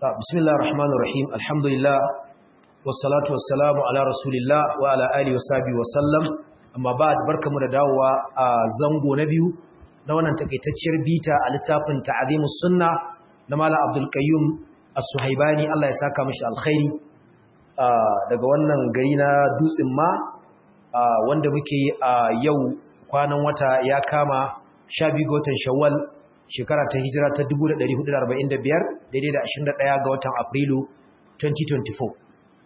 بسم الله الرحمن الرحيم الحمد لله والصلاة والسلام على رسول الله وعلى آله وصحبه وسلم amma ba'd barkamu da dawowa a zango na biyu na wannan takaitacciyar bita a littafin ta'zimus sunna na Malam Abdul Qayyum As-Suhaibani Allah ya saka mishi alkhairi daga wannan gari na Dutsen ma wanda muke yau kwanan wata ya kama 12 ga watan Shawwal shekara ta hijira ta 1445 daidai da 21 ga watan Afrilu 2024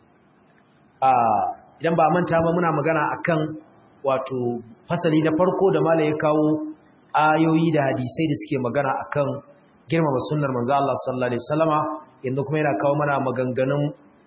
idan ba manta ba muna magana akan wato fasali na farko da malai ya kawo ayoyi da hadisai da suke magana akan girmama sunnar manzo Allah sallallahu alaihi wasallama yanzu kuma yana kawo mana maganganun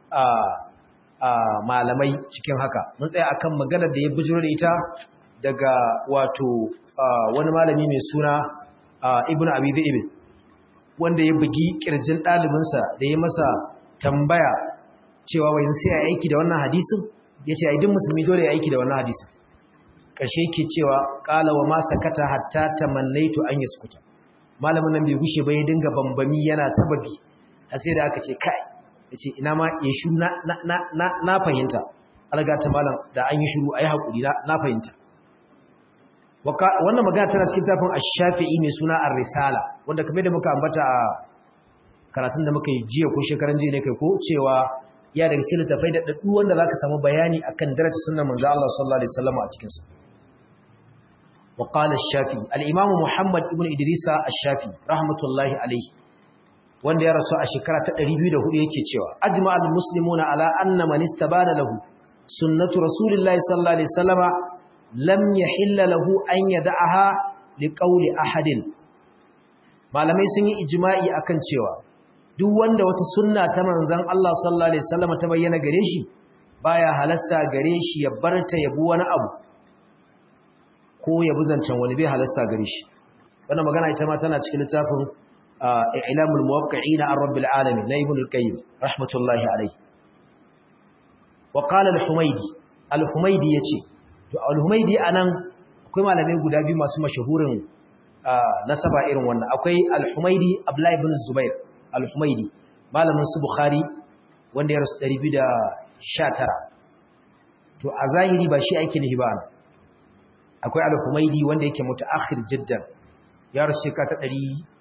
malamai cikin haka mun tsaya akan maganar da ya bujuro da ita daga wato wani malami mai suna Ibn Abi Dhi'b wanda ya bugi kirjin ɗalibinsa da ya masa tambaya cewa wai sai ya aiki da wannan hadisin yace ai duk musulmi dole ya aiki da wannan hadisin ƙarshe yake cewa qala wa ma sakata hatta tamannaitu an yaskuta malamin nan bai gushe ba ya dinga bambami yana sababi har sai da aka ce kai yace ina ma ya shiru na fahimta alga ta malam da an yi shiru ayi hakuri na fahimta wannan magana tana cikin tafin Ash-Shafi'i mai suna Ar-Risala wanda kamar da muka ambata a karatun da muka yi jiya ko shekaran jiya ne kai ko cewa ya daga cikin littafai da daddu wanda zaka samu bayani akan darajar sunnar manzo Allah sallallahu alaihi wasallam a cikin sa wa qala Ash-Shafi'i al-Imam Muhammad ibn Idris Ash-Shafi'i rahmatullahi alaihi wanda ya rasu a shekara ta 204 yake cewa ajma'al muslimuna ala anna man istabana lahu sunnatu rasulillahi sallallahu alaihi wasallama lam yahilla lahu an yad'aha liqawli ahadin malamai sun yi ijma'i akan cewa duk wanda wata sunna ta manzon Allah sallallahu alaihi wasallam ta bayyana gare shi baya halasta gare shi ya barta yabu wani abu ko ya buzancan wani bai halasta gare shi wannan magana ita ma tana cikin littafin I'lamul Muwaqqi'in an Rabbil Alamin na Ibn al-Qayyim rahmatullahi alayhi wa qala al-Humaydi yace to al-Humaydi anan akwai malamai guda biyu masu mashahurin nasaba irin wannan akwai al-Humaydi Abdullah ibn Zubair al-Humaydi malamin su Bukhari wanda ya rasu 219 to a zahiri ba shi ake nihi ba akwai al-Humaydi wanda yake mutaakhir jiddan ya rasu shekara ta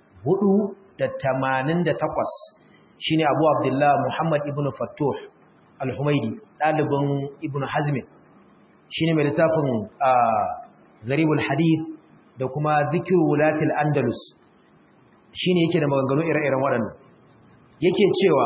488 shine Abu Abdullah Muhammad ibn Fattuh al-Humaydi dalibin Ibn Hazm shine mai littafin Gharibul Hadith da kuma Dhikru Wulatil Andalus shine yake da maganganu ire-iren waɗannan yake cewa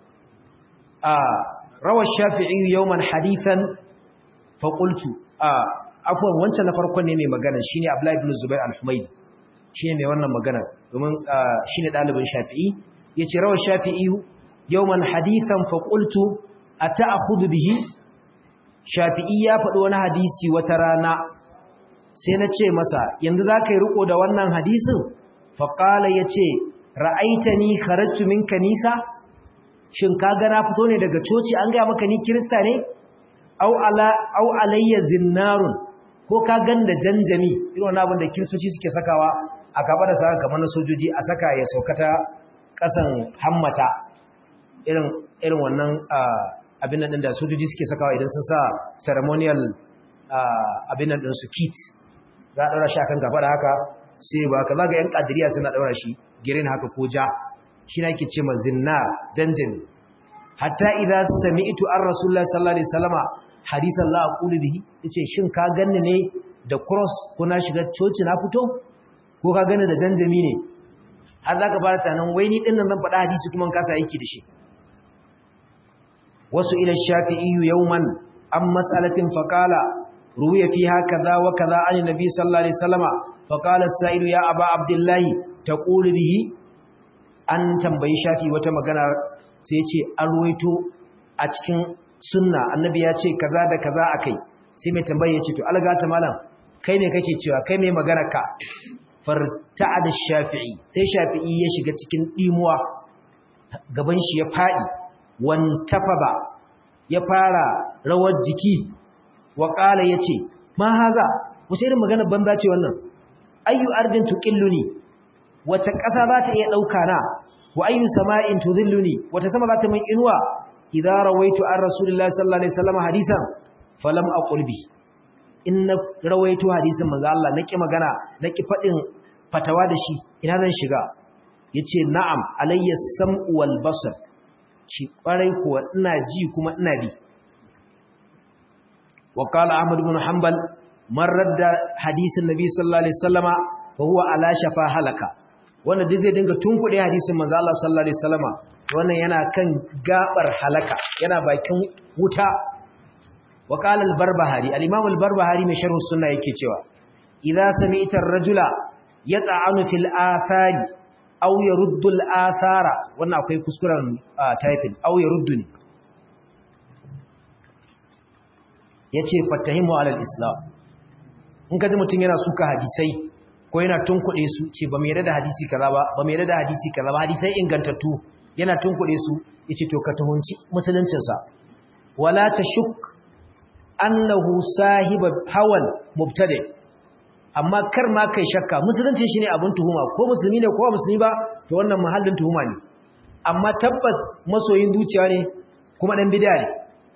rawa Shafi'i yawman hadithan fa qultu afwan wancan na farkon ne mai magana shine Abdullah ibn Zubair al-Humaydi shine mai wannan magana domin shine dalibin Shafi'i yace rawa Shafi'i yawman hadithan fa qultu ata'khudhu bihi Shafi'i ya faɗi wani hadisi wata rana sai na ce masa yanzu za ka yi riko da wannan hadisin faƙala ya ce ra'aitani kharajtu min kanisa shin ka ga na fito ne daga coci an gaya maka ni kirista ne au alayya zinnarun ko ka gan da janjami irin wannan abin da kiristoci suke sakawa a gaba da saka kamar na sojoji a saka ya saukata ƙasan hammata irin wannan abin nan da sojoji suke sakawa idan sun sa ceremonial abin nan din su kit za a daura shi akan gaba da haka sai ba ka zaga yan kadiriya suna daura shi girin haka ko ja shi na yake ce ma zinnar janjani hatta idza sami'tu ar rasulullahi sallallahu alaihi wasallama hadisan la aqulu bihi yace shin ka ganni ne da cross ko na shiga coci na fito ko ka ganni da janjami ne har zaka fara tanan wai ni din nan zan faɗa hadisi kuma in kasa aiki da shi wasu ila shafi'i yawman am mas'alatin faqala ruwiya fiha kaza wa kaza an nabi sallallahu alaihi wasallama faqala as-sa'ilu ya aba abdullahi taqulu bihi an tambayi shafi wata magana sai ya ce an ruwaito a cikin sunna annabi ya ce kaza da kaza akai sai mai tambaye ya ce to algata malam kai ne kake cewa kai mai magana ka farta'ad ash-shafi'i sai shafi'i ya shiga cikin dimuwa gaban shi ya fadi wantafaba ya fara rawar jiki wa qala yace ma haza wace irin magana banza ce wannan ayyu ardin tuqilluni wace ƙasa za ta iya dauka na wa ayyu sama'in tudhilluni wata sama za ta min inuwa idza rawaitu an rasulillahi sallallahu alaihi wasallam hadisan falam aqul bi in na rawaito hadisin manzo Allah naki magana naki fadin fatawa da shi ina zan shiga yace na'am alayya sam'u wal basar shi kwarai kuwa ina ji kuma ina bi wa qala ahmad ibn hanbal man radda hadisin nabi sallallahu alaihi wasallama fa huwa ala shafa halaka wannan duk zai dinga tunkuɗe hadisin manzo Allah sallallahu alaihi wasallama wannan yana kan gabar halaka yana bakin wuta wa qala al-barbahari al-imam al-barbahari mai sharh sunna yake cewa idza sami'ta ar-rajula yata'anu fil athari aw yaruddu al-athara wannan akwai kuskuren typing aw yaruddu ne yace fatahimu ala al-islam in kaji mutun yana suka hadisai ko yana tunkuɗe su ce ba mu yarda da hadisi kaza ba ba mu yarda da hadisi kaza ba hadisai ingantattu yana tunkuɗe su yace to ka tuhunci musuluncin sa wala tashuk annahu sahiba hawan mubtadi amma kar ma kai shakka musulunci shine abun tuhuma ko musulmi ne ko musulmi ba to wannan mahallin tuhuma ne amma tabbas masoyin zuciya ne kuma dan bid'a ne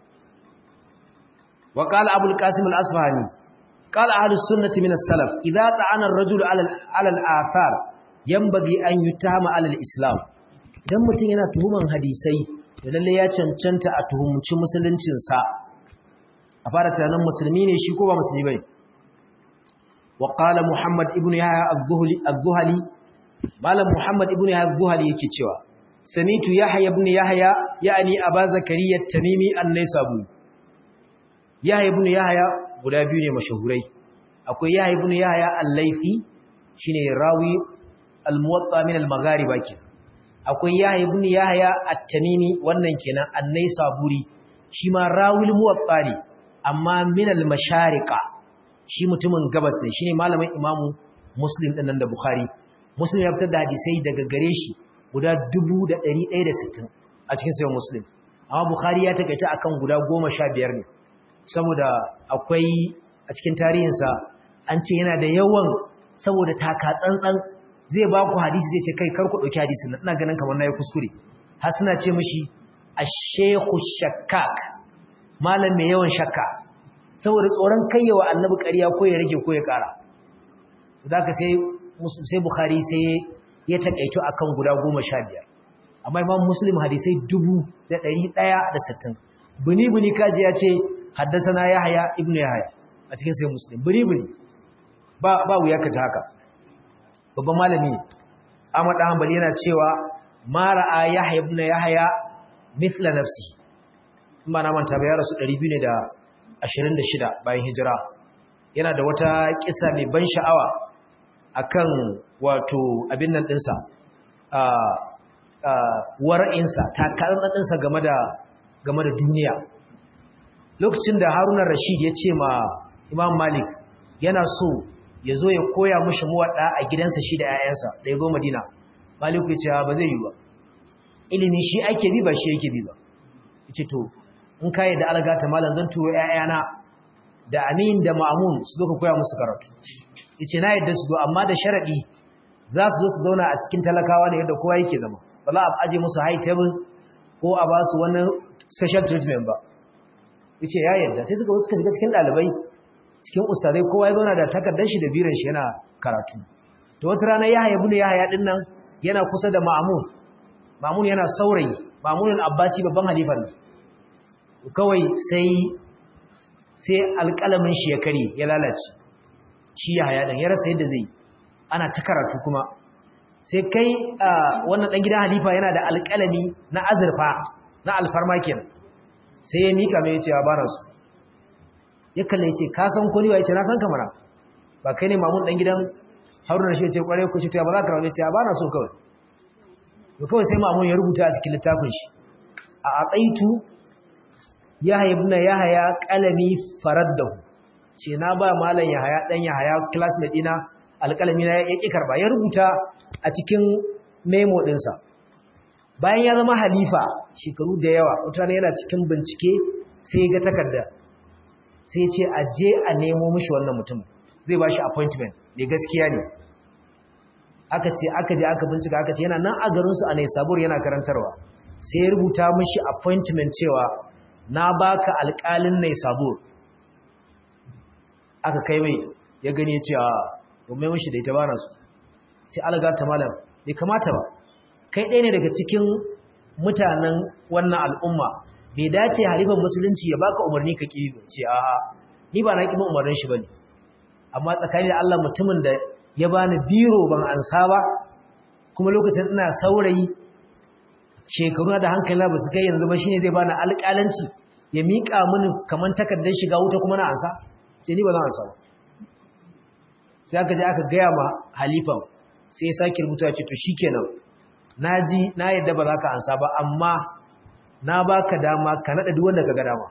wa qala abul qasim al-asfahani qala ahlus sunnati min as-salaf idza ta'ana ar-rajulu ala al-athar yanbaghi an yutahama ala al-islam idan mutum yana tuhuman hadisai to lalle ya cancanta a tuhumci musuluncin sa a fara tunanin musulmi ne shi ko ba musulmi bane wa qala muhammad ibn yahya az-zuhali malam muhammad ibn yahya az-zuhali yake cewa samitu yahya ibn yahya yani aba zakariya at-tamimi an-naysaburi yahya ibn yahya guda biyu ne mashahurai akwai yahya ibn yahya al-laythi shine rawi al-muwatta min al-maghariba kenan akwai yahya ibn yahya at-tamimi wannan kenan an-naysaburi shi ma rawi al-muwatta ne amma min al-mashariqa shi mutumin gabas ne shine malamin imamu muslim din nan da bukhari muslim ya fitar da hadisai daga gare shi guda 1160 a cikin sahih muslim amma bukhari ya takaita akan guda 15 ne saboda akwai a cikin tarihinsa an ce yana da yawan saboda taka tsantsan zai ba ku hadisi zai ce kai kar ku dauki hadisin nan ina ganin kamar nayi kuskure har suna ce mishi ash-shaykhu shakkak malam mai yawan shakka saboda tsoron kayyawa annabi ƙarya ko ya rage ko ya ƙara zaka sai bukhari sai ya takaito akan guda 15 amma imam muslim hadisai 1160 buni kaji ya ce haddasana yahya ibnu yahya a cikin sai muslim buni ba wuya kaji haka babban malami Ahmad Hanbali yana cewa ma ra'a yahya ibnu yahya mithla nafsi ba na manta ba ya rasu 226 bayan hijira yana da wata kissa mai ban sha'awa akan wato abin nan dinsa wara'insa takarar dinsa game da duniya lokacin da Haruna Rashid ya ce ma Imam Malik yana so ya zo ya koya mushi muwadda a gidansa shi da 'ya'yansa da ya zo Madina Malik ya ce ba zai yi ba ilimi shi ake bi ba shi yake bi ba yace to in kai da algata malam zan turo 'ya'yana da Amin da Ma'mun su zo ka koya musu karatu yace na yadda su zo amma da sharadi za su zo su zauna a cikin talakawa da yadda kowa yake zama wala a aje musu high table ko a ba su wani special treatment ba yace ya yadda sai suka shiga cikin dalibai cikin ustadai kowa ya zauna da takardar shi da biran shi yana karatu to wata rana Yahya ibn Yahya din nan yana kusa da Ma'mun yana saurayi Ma'mun al-Abbasi babban halifan ne kawai sai alƙalamin shi ya kare ya lalace shi Yahya din ya rasa yadda zai ana ta karatu kuma sai kai wannan dan gidan halifa yana da alƙalami na azurfa na alfarma kenan sai ya mika mai yace ba na su ya kalle yace ka san ko ni ba yace na san kamar ba kai ne Mamun dan gidan Haruna shi yace kware ku ce to ba za ka rawo yace ba na so kawai to kawai sai Mamun ya rubuta a cikin littafin shi a aqaitu Yahya ibn Yahya qalami faraddahu ce na ba malam Yahya dan Yahya classmate dina alƙalami na yake karba ya rubuta a cikin memo dinsa bayan ya zama halifa shekaru da yawa mutane yana cikin bincike sai ya ga takarda sai ya ce a je a nemo mishi wannan mutum zai ba shi appointment mai gaskiya ne aka je aka bincika aka ce yana nan a garinsu a Naisabur yana karantarwa sai ya rubuta mishi appointment cewa na baka alƙalin Naisabur aka kai mai ya gani ya ce a domin mishi da ita ba na su sai alga ta malam bai kamata ba kai ɗaya ne daga cikin mutanen wannan al'umma bai dace halifan musulunci ya baka umarni ka ƙi ce a'a ni ba na ƙi umarnin shi bane amma tsakani da Allah mutumin da ya bani biro ban ansa ba kuma lokacin ina saurayi shekaru da hankali ba su kai yanzu ba shine zai bani alƙalanci ya miƙa mini kaman takardar shiga wuta kuma na ansa ce ni ba zan ansa ba sai aka je aka gaya ma halifan sai ya sake rubuta ce to shikenan naji na yadda ba za ka ansa ba amma na baka dama ka nada duk wanda ka ga dama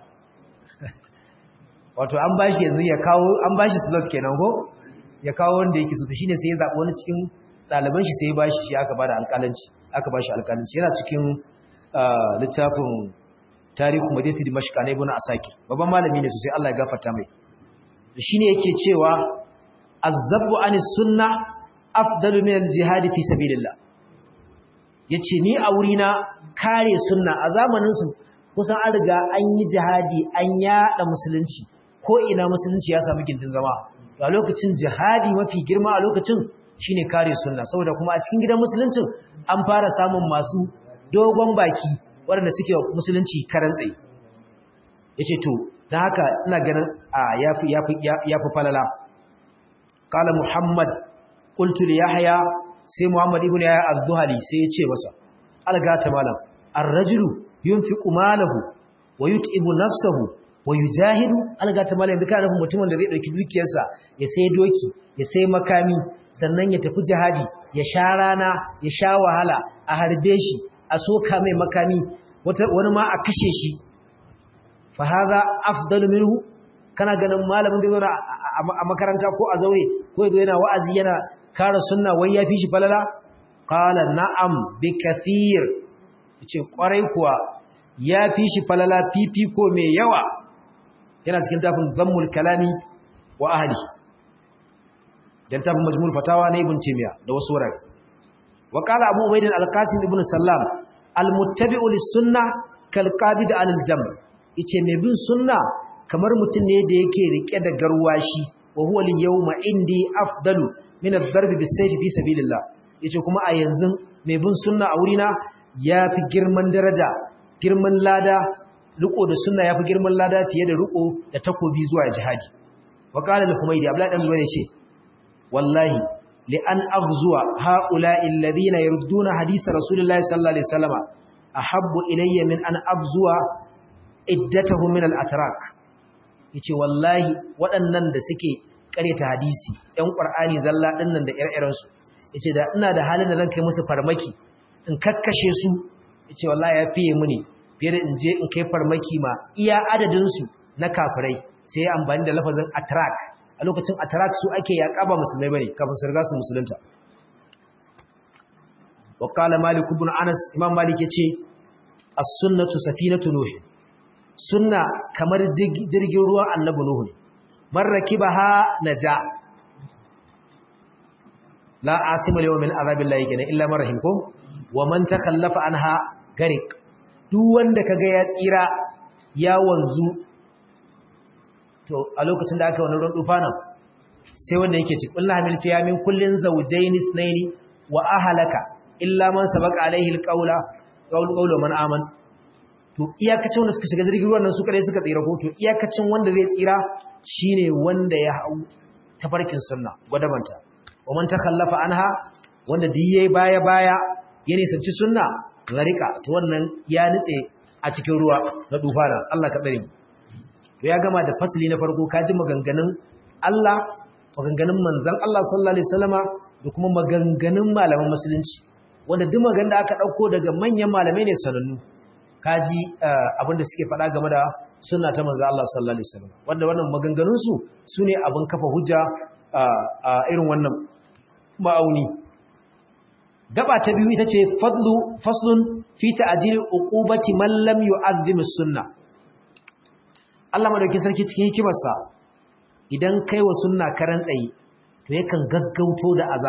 wato an bashi yanzu ya kawo an bashi slot kenan ko ya kawo wanda yake so to shine sai ya zabi wani cikin ɗaliban shi sai ya bashi shi aka bada alƙalanci aka bashi alƙalanci yana cikin littafin tarihu madinati dimashq na ibn asakir babban malami ne sosai Allah ya gafarta mai shine yake cewa azzabu anis sunna afdalu min al-jihad fi sabilillah yace ni a wurina kare sunna a zamanin su kusan an riga an yi jihadi an yada musulunci ko ina musulunci ya samu gindin zama a lokacin jihadi mafi girma a lokacin shine kare sunna saboda kuma a cikin gidan musuluncin an fara samun masu dogon baki waɗanda suke musulunci karan tsaye yace to dan haka ina ganin yafi falala qala muhammad qultu li yahya sai muhammad ibn yahya az-zuhali sai ya ce masa algata malam ar-rajulu yunfiqu malahu wa yut'ibu nafsahu wa yujahidu algata malam da kana mutumin da zai dauki dukiyarsa ya sai doki ya sai makami sannan ya tafi jihadi ya sha rana ya sha wahala a harbe shi a soka mai makami wani ma a kashe shi fa hadha afdalu minhu kana ganin malamin da zauna a makaranta ko a zaure ko yazo yana wa'azi yana kare sunna wai ya fi shi falala qala na'am bi kathir yace kwarai kuwa ya fi shi falala fifiko mai yawa yana cikin tafin zammul kalami wa ahli dan tafin majmul fatawa na ibn timiya da wasu wurare wa qala abu ubayd al-qasim ibn sallam al-muttabi'u lis-sunnah kal-qabid 'ala al-jamr yace mai bin sunna kamar mutum ne da yake rike da garwashi wa huwa al-yawma indi afdalu min ad-darb bis-sayf fi sabilillah yace kuma a yanzu mai bin sunna a wurina yafi girman daraja girman lada riko da sunna yafi girman lada fiye da riko da takobi zuwa jihadi wa qala al-humaydi abla dan zuwa yace wallahi li an aghzuwa haula'i alladhina yurduna hadith rasulillahi sallallahu alaihi wasallam ahabbu ilayya min an abzuwa iddatuhum min al-atrak yace wallahi waɗannan da suke ƙareta hadisi ɗan qur'ani zalla dinnan da ire-iren su yace da ina da halin da zan kai musu farmaki in kakkashe su yace wallahi ya fiye muni fiye da in je in kai farmaki ma iya adadin su na kafirai sai amfani da lafazin atrak a lokacin atrak su ake yaƙaba musulmai bane kafin su riga su musulunta wa qala malik ibn anas imam malik yace as-sunnatu safinatu nuh sunna kamar jirgin ruwa annabi nuhu man rakibaha naja la asima yawmin min azabillahi kana illa man rahim ko wa man takhallafa anha garik duk wanda kaga ya tsira ya wanzu to a lokacin da aka wani ruwan dufana sai wanda yake ci kullu hamil fiya min kullin zawjayn isnayn wa ahlaka illa man sabaqa alaihi alqawla qawlu man aman to iyakacin wanda suka shiga jirgin ruwan nan su kare suka tsira ko to iyakacin wanda zai tsira shine wanda ya hau tafarkin sunna gwadabanta wa man takhallafa anha wanda diye baya ya nisanci sunna garika to wannan ya nitse a cikin ruwa na dufana Allah ka tsare mu to ya gama da fasli na farko kaji maganganun Allah maganganun manzon Allah sallallahu alaihi wasallama da kuma maganganun malaman musulunci wanda duk magan da aka dauko daga manyan malamai ne sanannu kaji abinda suke faɗa game da sunna ta manzon Allah sallallahu alaihi wasallam wanda wannan maganganun su sune abin kafa hujja a irin wannan ma'auni gaba ta biyu ita ce faslun fi ta'jil uqubati man lam yu'azzim as-sunnah Allah madaukakin sarki cikin hikimarsa idan kai wa sunna karan tsaye to yakan gaggauto da azaba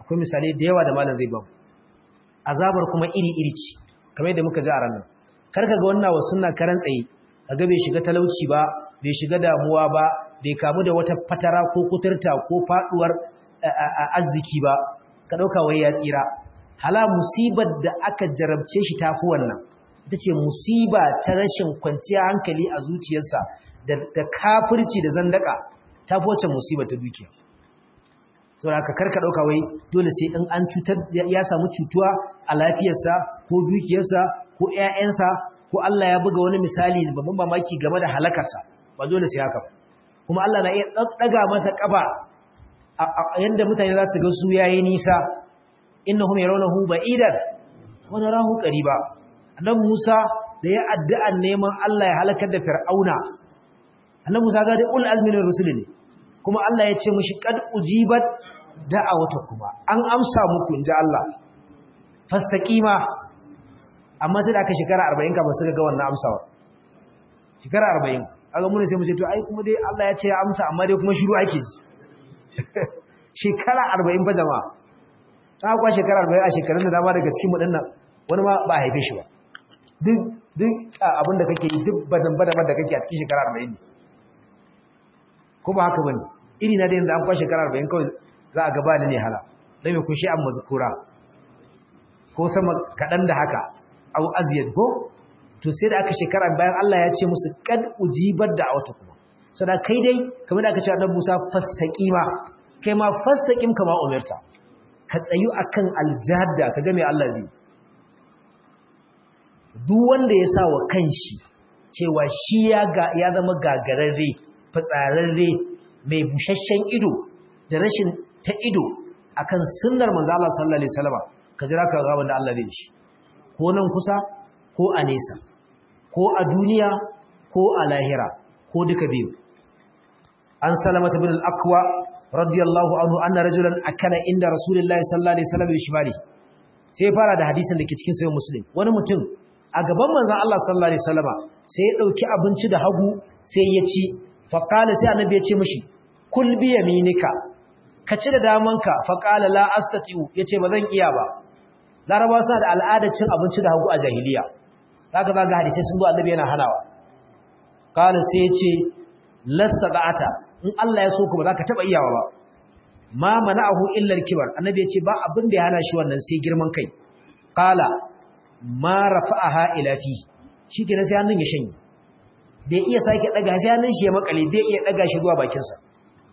akwai misalai da yawa da malam zai ba mu azabar kuma iri-iri ce kamar yadda muka ji a ranar kar ka ga wannan wa sunna karan tsaye kaga bai shiga talauci ba bai shiga damuwa ba bai kamu da wata fatara ko kuturta ko faduwar arziki ba ka dauka wai ya tsira hala musibar da aka jarabce shi tafi wannan ita ce musiba ta rashin kwanciya hankali a zuciyarsa da kafirci da zandaka tafi wacce musibar ta dukiya saboda haka karka dauka wai dole sai in an cutar ya samu cutuwa a lafiyarsa ko dukiyarsa ko ƴaƴansa ko Allah ya buga wani misali babban mamaki game da halakarsa ba dole sai haka kuma Allah na iya daga masa kafa yanda mutane za su ga su yayi nisa innahum yarawnahu ba'idan wa narahu qariba annabi Musa da ya addu'a neman Allah ya halakar da Fir'auna annabi Musa ga da ul azmi min rusulih kuma Allah ya ce mishi qad ujibat da'awatukuma an amsa muku inji Allah fastaqima amma sai da aka shekara 40 kafin suka ga wannan amsawa shekara 40 kaga mun sai mu ce to ai kuma dai Allah ya ce ya amsa amma dai kuma shiru ake ji shekara 40 fa jama'a ta kwa shekara 40 a shekarun da dama daga cikin mu dinnan wani ma ba haife shi ba duk abin da kake yi duk badan da kake a cikin shekara 40 ne ko ba haka bane iri na da yanzu an kwa shekara 40 kawai za a gaba ne hala dai me kun shi an mazkura ko sama kadan da haka au aziyad ko to sai da aka shekara bayan Allah ya ce musu kad ujibar da'awatukum so da kai dai kamar da aka ce annabi Musa fastaqima kai ma fastaqim kama umirta ka tsayu akan aljadda kaga me Allah zai duk wanda ya sa wa kanshi cewa shi ya zama gagararre fitsararre mai bushashshen ido da rashin ta ido akan sunnar manzo Allah sallallahu alaihi wasallam ka jira ka ga wanda Allah zai shi ko nan kusa ko a nesa ko a duniya ko a lahira ko duka biyu an salamata bin al-aqwa radiyallahu anhu anna rajulan akala inda rasulullahi sallallahu alaihi wasallam bishmali sai fara da hadisin da ke cikin sahih muslim wani mutum a gaban manzon Allah sallallahu alaihi wasallama sai ya dauki abinci da hagu sai ya ci fa qala sai annabi ya ce mishi kul bi yaminika ka ci da damanka fa qala la astati'u yace ba zan iya ba larabawa suna da al'adar cin abinci da hagu a jahiliya zaka ba ga hadisi sun zo annabi yana hanawa qala sai ya ce lastata in Allah ya so ku ba zaka taba iyawa ba ma mana'ahu illa al-kibar annabi ya ce ba abin da ya hana shi wannan sai girman kai qala ma rafa'aha ila fi shikenan sai hannun ya shanye bai iya sake daga sai hannun shi ya makale bai iya daga shi zuwa bakin sa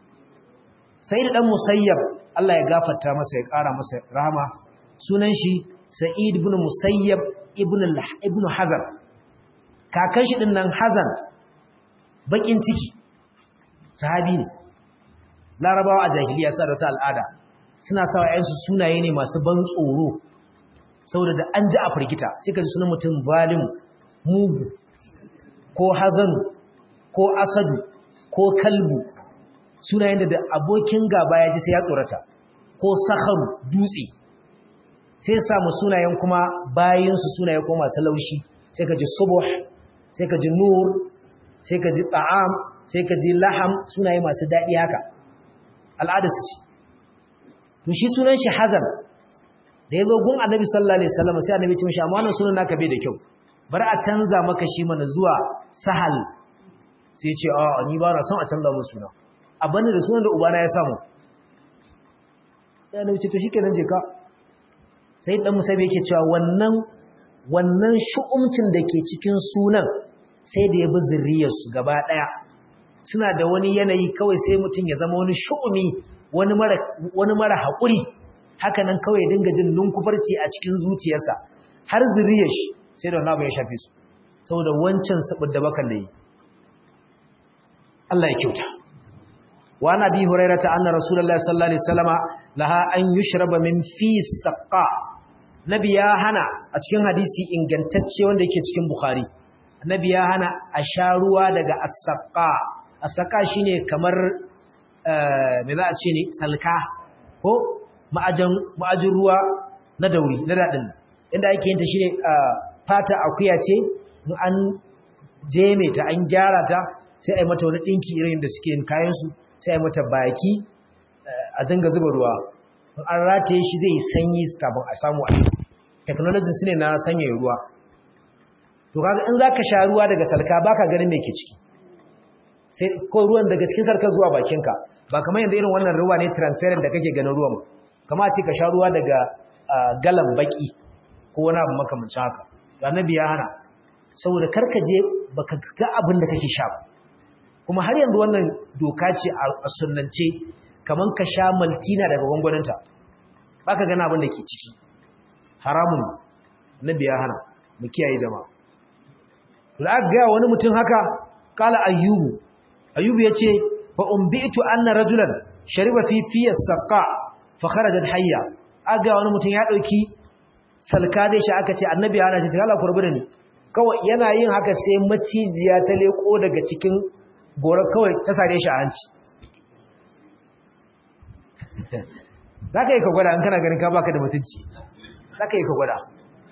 sai da dan musayyab Allah ya gafarta masa ya kara masa rahama sunan shi sa'id ibn musayyab ibn hazan kakan shi din nan hazan bakin ciki sahabi ne larabawa a jahiliya sa da ta al'ada suna sawa ƴansu sunaye ne masu ban tsoro saboda da an ji a firgita sai ka ji sunan mutum zalim mugu ko hazan ko asadu ko kalbu sunayen da abokin gaba ya ji sai ya tsorata ko sakharu dutse sai samu sunayen kuma bayinsu sunaye ko masu laushi sai ka ji subuh sai ka ji nur sai ka ji ta'am sai ka ji laham sunaye masu daɗi haka al'adarsu ce to shi sunan shi hazan da ya zo gun annabi sallallahu alaihi wasallam sai annabi ce mishi amma wannan sunan naka bai da kyau bar a canza maka shi mana zuwa sahal sai ya ce a ni ba na son a canza mun suna abin da sunan da ubana ya samu sai annabi ce to shikenan je ka sai dan musabi yake cewa wannan shu'umcin da ke cikin sunan sai da ya bi zuriyarsu gaba daya suna da wani yanayi kawai sai mutum ya zama wani shu'umi wani mara haƙuri haka nan kawai dinga jin lunkufarci a cikin zuciyarsa har zuriyar shi sai da wannan abu ya shafe su saboda wancan sabud da bakan da yi Allah ya kyauta wa nabi hurairata anna rasulullahi sallallahu alaihi wasallama laha an yushraba min fi saqqa nabi ya hana a cikin hadisi ingantacce wanda yake cikin bukhari nabi ya hana a sha ruwa daga as-saqqa as-saqqa shine kamar me za a ce ne salka ko ma'ajin ruwa na dauri na dadin inda ake yin ta shine fata akuya ce in an jeme ta an gyara ta sai ai mata wani dinki irin da suke yin kayan su sai ai mata baki a dinga zuba ruwa an rataye shi zai sanyi kafin a samu a technology su ne na sanya ruwa to kaga in zaka sha ruwa daga salka baka ganin me ke ciki sai ko ruwan daga cikin salka zuwa bakinka ba kamar yanda irin wannan ruwa ne transparent da kake ganin ruwan kamar a ce ka sha ruwa daga galan baki ko wani abu makamancin haka to annabi ya hana saboda karkaje baka ga abin da kake sha kuma har yanzu wannan doka ce a sunnance kaman ka sha maltina daga gwangwaninta baka gana abin da ke ciki haramun nabi ya hana mu kiyaye jama'a la ga wani mutum haka kala ayyubu yace fa umbitu anna rajulan shariba fi fiyas saqa fa kharajat hayya aga wani mutum ya dauki salka dai shi aka ce annabi ya hana shi Allah kurbi da ni kawai yana yin haka sai macijiya ta leko daga cikin gorar kawai ta sare shi a hanci za ka yi ka gwada an kana ganin ka baka da mutunci za ka yi ka gwada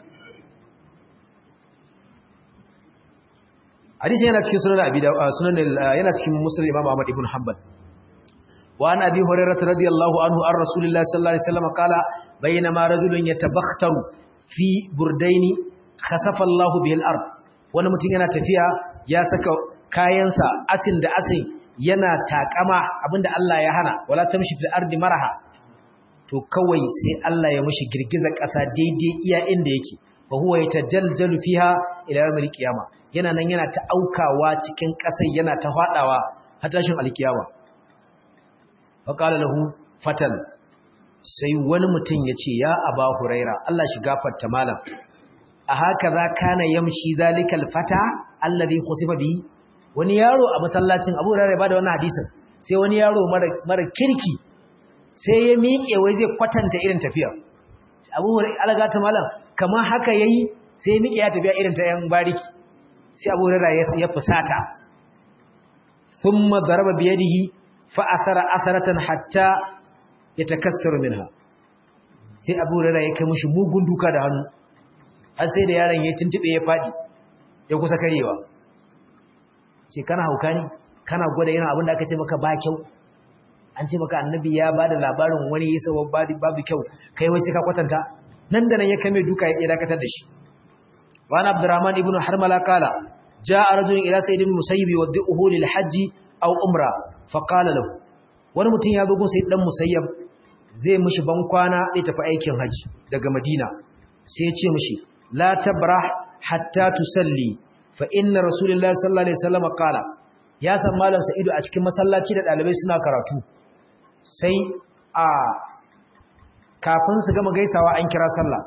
hadisi yana cikin sunan yana cikin muslim imam ahmad ibn hanbal wa an abi hurairah radiyallahu anhu an rasulillahi sallallahu alaihi wasallam qala bainama rajulun yatabakhtaru fi burdaini khasafa Allah bihi al-ard wani mutum yana tafiya ya saka kayansa asin da asin yana takama abinda Allah ya hana wala tamshi fil ardi maraha to kawai sai Allah ya mishi girgizar ƙasa daidai iya inda yake fa huwa yatajaljalu fiha ila yawmil qiyamah yana nan yana ta aukawa cikin ƙasar yana ta fadawa har tashin alkiyama fa qala lahu fatal sai wani mutum yace ya aba huraira Allah shi gafarta malam a haka za kana yamshi zalikal fata alladhi khusifa bi wani yaro a masallacin Abu Hurairah ba da wannan hadisin sai wani yaro mara kirki sai ya miƙe wai zai kwatanta irin tafiya Abu Hurairah alagata malam kamar haka yayi sai ya miƙe ya tafiya irin ta yan bariki sai Abu Hurairah ya fusata thumma daraba bi yadihi fa athara atharatan hatta yatakassaru minha sai Abu Hurairah ya kai mishi mugun duka da hannu har sai da yaron ya tuntube ya fadi ya kusa karewa ce kana hauka ne kana gwada irin abin da aka ce maka ba kyau an ce maka annabi ya bada labarin wani yasa babu kyau kai wai sai ka kwatanta nan da nan ya kame duka ya dakatar da shi wa ana abdurrahman ibn harmala kala jaa rajulun ila sayyid ibn musayyib yuwaddi'uhu lil hajj aw umra fa qala lahu wani mutum ya zo gun sayyid dan musayyib zai mishi ban kwana zai tafi aikin haji daga madina sai ya ce mishi la tabrah hatta tusalli fa inna rasulullahi sallallahu alaihi wasallam qala ya san malam sa'idu a cikin masallaci da dalibai suna karatu sai kafin su gama gaisawa an kira sallah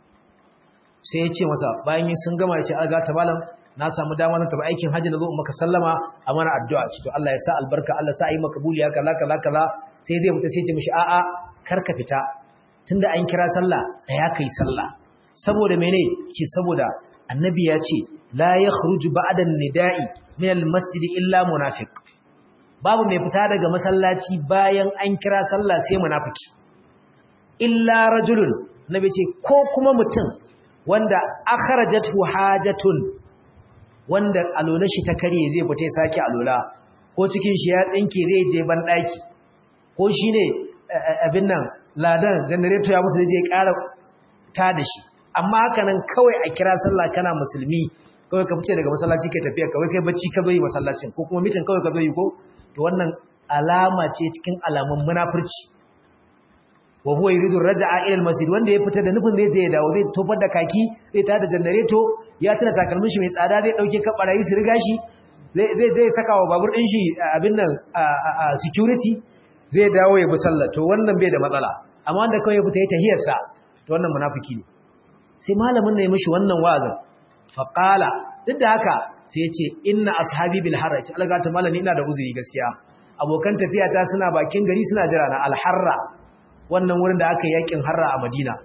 sai ya ce masa bayan sun gama ya ce aga ta malam na samu dama na tafi aikin haji na zo maka sallama a mana addu'a ce to Allah ya sa albarka Allah sa yi maka buliya kaza sai zai fita sai ya ce mishi a'a kar ka fita tunda an kira sallah tsaya kai sallah saboda mene ce saboda annabi ya ce la yakhruju ba'da an-nida'i min al-masjid illa munafiq babu mai fita daga masallaci bayan an kira sallah sai munafiki illa rajulun nabi ce ko kuma mutum wanda akhrajathu hajatun wanda alola shi ta kare zai fita saki alola ko cikin shi ya tsinke zai je ban daki ko shine abin nan ladan generator ya musu zai ƙara ta da shi amma haka nan kawai a kira sallah kana musulmi kawai ka fice daga masallaci kai tafiya kawai kai bacci ka zo yi masallacin ko kuma mitin kawai ka zo yi ko to wannan alama ce cikin alamun munafurci wa huwa yuridu raj'a ila al-masjid wanda ya fita da nufin zai je ya dawo zai tofar da kaki zai tada generator ya tana takalmin shi mai tsada zai dauke ka barayi su riga shi zai saka wa babur din shi abin nan security zai dawo ya bi sallah to wannan bai da matsala amma wanda kawai ya fita ya tahiyarsa to wannan munafiki ne sai malamin ne mishi wannan wa'azin fa qala duk da haka sai ya ce inna ashabi bil haraj alga ta malami ina da uzuri gaskiya abokan tafiya ta suna bakin gari suna jira na al-harra wannan wurin da aka yakin harra a Madina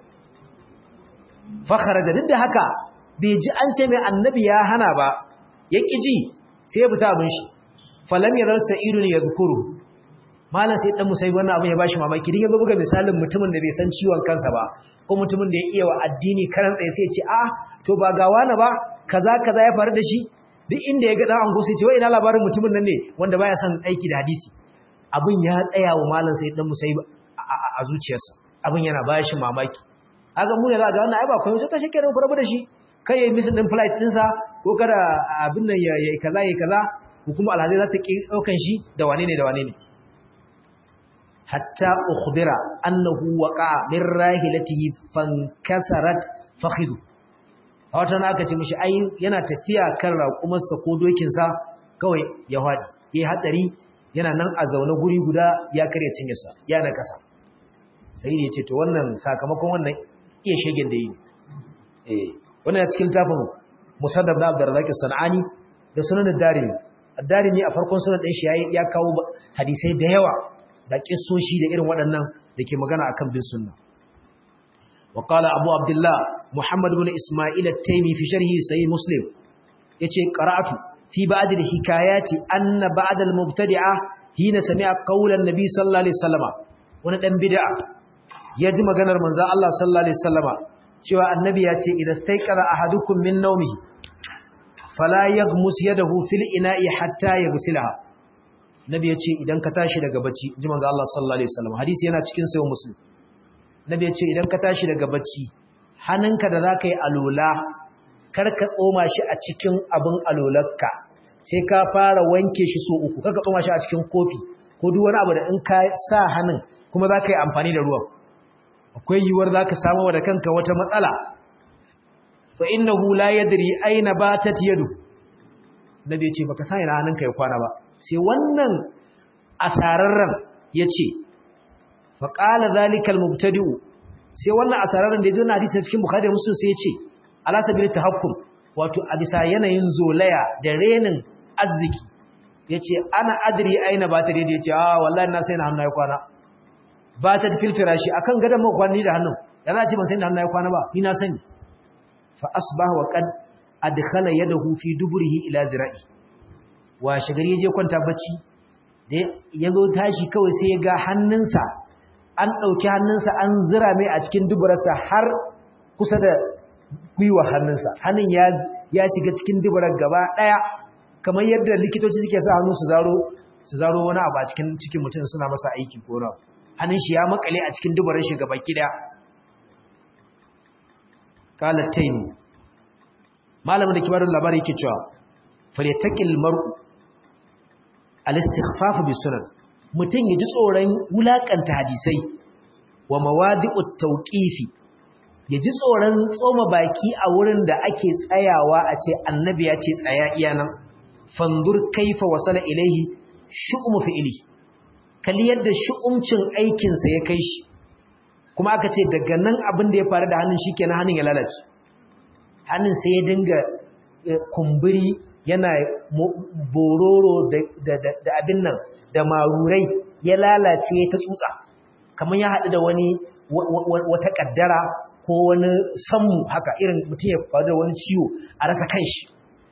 fa kharaja duk da haka bai ji an ce mai annabi ya hana ba ya ji sai ya fita abin shi falam yaral sa'idun yadhkuru malam sai dan musayi wannan abin ya bashi mamaki din ya buga misalin mutumin da bai san ciwon kansa ba ko mutumin da ya iya wa addini karan tsaye sai ya ce to ba ga wani ba kaza ya faru da shi duk inda ya ga dan ango sai ce wai ina labarin mutumin nan ne wanda baya son aiki da hadisi abin ya tsaya wa malam sai dan musayi a zuciyarsa abin yana ba shi mamaki aga mu ne za ga wannan ai ba komai sai ta shike da ku rabu da shi kai yayi misin din flight ɗinsa ko kada abin nan yayi kaza hukuma alhaji za ta ki daukan shi da wane ne hatta ukhbira annahu waqa min rahilatihi fankasarat fakhidu wata na aka ce mishi ai yana tafiya kan raƙumarsa ko dokinsa kawai ya faɗi yayi hatsari yana nan a zaune guri guda ya karya cinyarsa ya na kasa sai ne ce to wannan sakamakon wannan iya shegen da yi wannan cikin littafin musaddab da Abdurrazzaq As-Sanani da sunan ad-Darimi a farkon sunan din shi ya kawo hadisai da yawa da kissoshi da irin waɗannan dake magana akan bin sunna wa qala Abu Abdullah Muhammad ibn Isma'il at-Taymi fi sharhi Sahih Muslim yace qara'atu fi ba'd al-hikayati anna ba'd al-mubtadi'a hina sami'a qawla an-nabi sallallahu alaihi wasallama wani dan bid'a yaji maganar manzo Allah sallallahu alaihi wasallama cewa annabi ya ce idan staiqara ahadukum min nawmihi fala yaghmus yadahu fil ina'i hatta yaghsilaha nabi ya ce idan ka tashi daga bacci ji manzo Allah sallallahu alaihi wasallam hadisi yana cikin sahih muslim nabi ya ce idan ka tashi daga bacci hannunka da zaka yi alola kar ka tsoma shi a cikin abin alolarka sai ka fara wanke shi so uku kaka tsoma shi a cikin kofi ko duk wani abu da in ka sa hannun kuma zaka yi amfani da ruwan akwai yiwuwar zaka samu da kanka wata matsala fa innahu la yadri aina batat yadu nabi ya ce baka sa ina hannunka ya kwana ba sai wannan asararren yace fa qala zalikal mubtadi'u sai wannan asararren da yaji wannan hadisi cikin bukhari da muslim sai yace ala sabil tahakkum wato a bisa yanayin zolaya da renin arziki yace ana adri aina batat yadu yace wallahi na sai na hannu ya kwana batat fil firashi akan gadan makwani da hannun yana ce ban sai na hannu ya kwana ba ni na sani fa asbaha wa qad adkhala yadahu fi duburihi ila zira'i washe gari je kwanta bacci da yazo tashi kawai sai ya ga hannunsa an dauki hannunsa an zira mai a cikin duburarsa har kusa da gwiwa hannunsa hannun ya shiga cikin duburar gaba daya kamar yadda likitoci suke sa hannu su zaro wani abu a cikin mutum suna masa aiki ko rawa hannun shi ya makale a cikin duburar shi gaba kida qala taymi malamin da kibarun labari yake cewa falyataqil mar'u al-istighfaf bi sunan mutun yaji tsoron wulakanta hadisai wa mawadi'ut tawqifi yaji tsoron tsoma baki a wurin da ake tsayawa a ce annabi ya ce tsaya iyanan fandur kaifa wasala ilaihi shu'um fi'li kalli yadda shu'umcin aikin sa ya kai shi kuma aka ce daga nan abin da ya faru da hannun shikenan hannun ya lalace hannun sai ya dinga kumburi yana bororo da abin nan da marurai ya lalace ta tsutsa kamar ya haɗu da wata ƙaddara ko wani sammu haka irin mutum ya faru da wani ciwo a rasa kanshi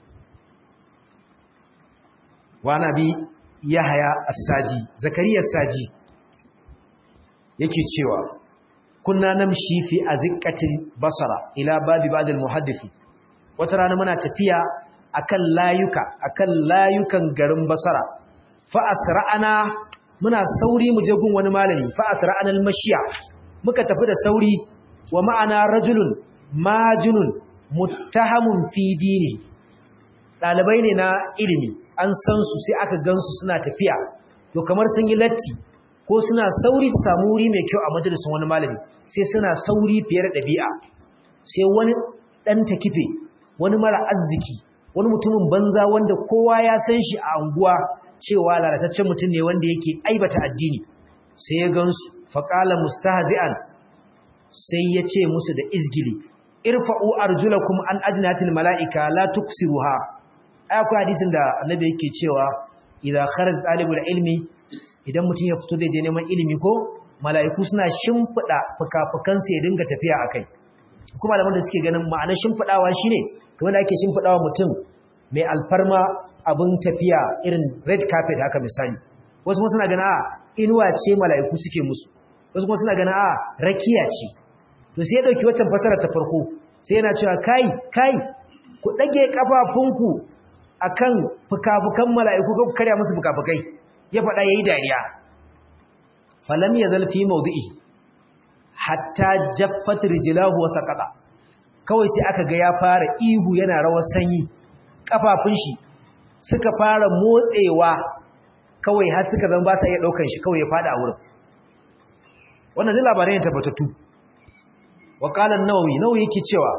wa nabi yahya as-saji zakariya as-saji yake cewa kunna namshi fi azqatil basara ila babi ba'd al-muhaddisi wata rana muna tafiya akan layukan garin basara fa asra'ana muna sauri mu je gun wani malami fa asra'ana al-mashiya muka tafi da sauri wa ma'ana rajulun majnun muttahamun fi dini dalibai ne na ilimi an san su sai aka gansu suna tafiya to kamar sun yi latti ko suna sauri su samu wuri mai kyau a majalisin wani malami sai suna sauri fiye da ɗabi'a sai wani ɗan takife wani mara arziki wani mutumin banza wanda kowa ya san shi a anguwa cewa lalataccen mutum ne wanda yake aibata addini sai ya gansu faqala mustahzi'an sai ya ce musu da izgili irfa'u arjulakum an ajnatil mala'ika la tuksiruha akwai hadisin da annabi yake cewa idza kharaj talibul ilmi idan mutum ya fito zai je neman ilimi ko mala'iku suna shimfida fuka-fukansu ya dinga tafiya akai kuma malaman da suke ganin ma'anar shimfidawa shine kamar da ake shimfidawa mutum mai alfarma abin tafiya irin red carpet haka misali wasu kuma suna ganin inuwa ce mala'iku suke musu wasu kuma suna ganin rakiya ce to sai ya dauki waccan fasara ta farko sai yana cewa kai ku dage kafafunku akan fuka-fukan mala'iku ko ku karya musu fuka-fukai ya faɗa yayi dariya falam yazal fi mawdi'i hatta jaffat rijlahu wa saqata kawai sai aka ga ya fara ihu yana rawar sanyi kafafun shi suka fara motsewa kawai har suka zama ba sa iya daukan shi kawai ya fada a wurin wannan ne labarin ya tabbatattu wa qala an-nawawi yake cewa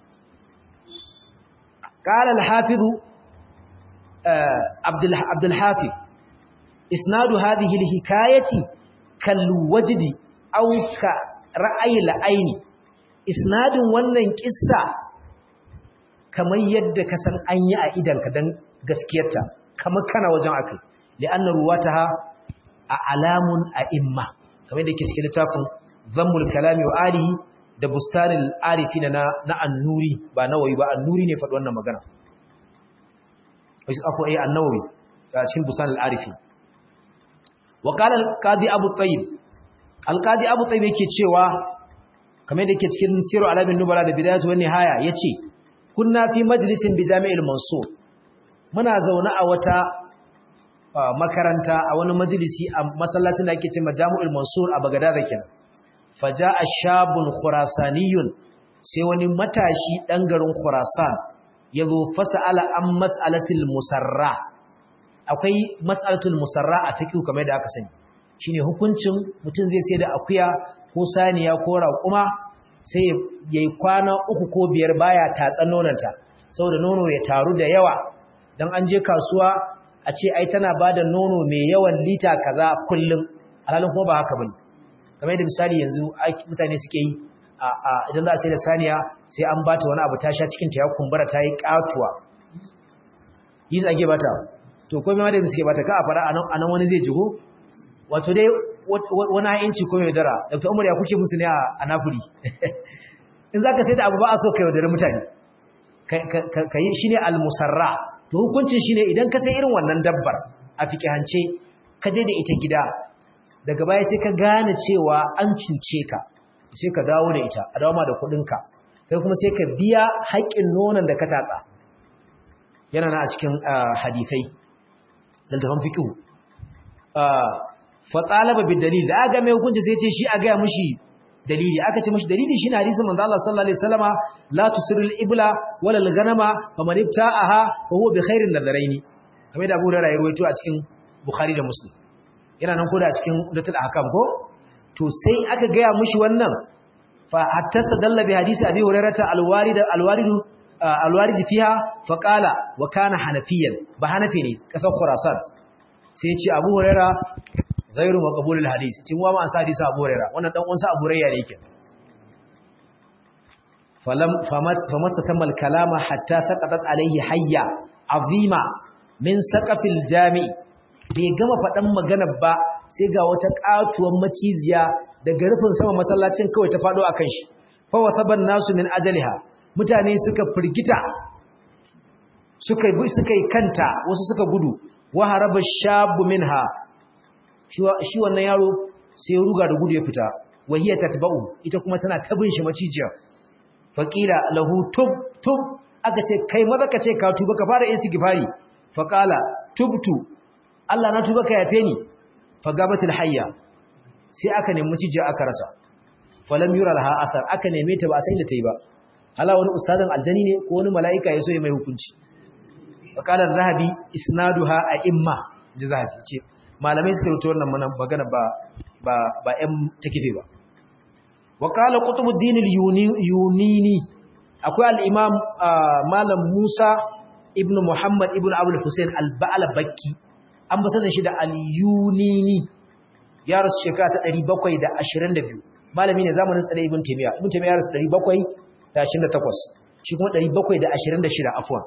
qala al-hafiz عبد الحافظ إسناد هذه الحكاية كالوجد أو كرأي العين إسناد wannan kissa kamar yadda ka san an yi a idanka dan gaskiyarta kamar kana wajen akai li'anna ruwataha a'lamun a'imma kamar yadda ke cikin littafin Zammul Kalami wa Alihi da Bustanul Arifina na An-Nuri ba Nawawi ba An-Nuri ne faɗi wannan magana afu ay an-Nawawi cikin Busan al-Arifi wa qala al-Qadi Abu Tayyib al-Qadi Abu Tayyib yake cewa kamar da yake cikin Siru Alamin Nubala da Bidayatu wan Nihaya yace kunna fi majlisin bi Jami'il Mansur muna zaune a wata makaranta a wani majalisi a masallacin da ake cewa Jami'ul Mansur a Baghdad kenan faja'a shabun khurasaniyun sai wani matashi dan garin Khurasan yazo fasala an mas'alatul musarra akwai mas'alatul musarra a fiqh kamar da aka sani shine hukuncin mutum zai sai da akuya ko saniya ko raƙuma sai yayi kwana 3 ko 5 baya tatsan nonanta saboda nono ya taru da yawa dan an je kasuwa a ce ai tana bada nono mai yawan lita kaza kullum alhalin kuma ba haka bane kamar da misali yanzu mutane suke yi idan za a sai da saniya sai an bata wani abu ta sha cikin ta ya kumbura ta yi katuwa yi tsage bata to ko mai da suke bata ka a fara anan wani zai jigo wato dai wani inci ko mai dara Dr. Umar ya kuke musu ne a Napoli in zaka sai da abu ba a so kai wadare mutane kai shine al-musarra to hukuncin shine idan ka sai irin wannan dabbar a fiqihance ka je da ita gida daga baya sai ka gane cewa an cuce ka sai ka dawo da ita a dawo ma da kudinka kai kuma sai ka biya haƙƙin nonon da ka tatsa yana na a cikin hadisai daltafan fiqh fa talaba bid dalil da aga mai hukunci sai ce shi a ga mushi dalili aka ce mushi dalili shine hadisin manzo Allah sallallahu alaihi wasallama la tusirul ibla wala al-ghanama faman ibta'aha wa huwa bi khairin nadaraini kamar da Abu Hurairah ya rawaito a cikin Bukhari da Muslim yana nan koda a cikin Udatul Ahkam ko to sai aka gaya mushi wannan fa hatta sadalla bi hadisi Abi Hurairah alwarid fiha fa qala wa kana hanafiyan ba hanafi ne kasar Khurasan sai ya ce Abu Hurairah ghairu maqbulul hadis tin wa ma sa hadisi Abu Hurairah wannan dan uwansa Abu Hurairah ne yake famastatamal kalama hatta saqatat alayhi hayya azima min saqafil jami' bai gama fadan magana ba sai ga wata katuwar maciziya daga rufin sama masallacin kawai ta fado akan shi fa wasaban nasu min ajaliha mutane suka firgita suka yi kanta wasu suka gudu wa haraba shabu minha shi wannan yaro sai ruga da gudu ya fita wahiya tatba'u ita kuma tana tabin shi macijiya faqila lahu tub aka ce kai maza ka ce ka tuba ka fara istighfari faqala tubtu Allah na tuba ka yafe ni fagabatul hayya sai aka nemi macijiya aka rasa falam yura laha athar aka neme ta ba sai da tayi ba hala wani ustadin aljani ne ko wani mala'ika yaso ya mai hukunci faqala az-zahabi isnaduha a'imma jazabi ce malamai suka rubuta wannan magana ba ɗan takife ba wa qala qutbuddin al-yunini akwai al-imam malam Musa ibn Muhammad ibn Abdul Hussein al-Ba'labaki an ba sanin shi da al-yunini ya rasu shekara ta 722 malami ne zamanin tsare ibn Taymiyyah ya rasu 728 shi kuma 726 afwan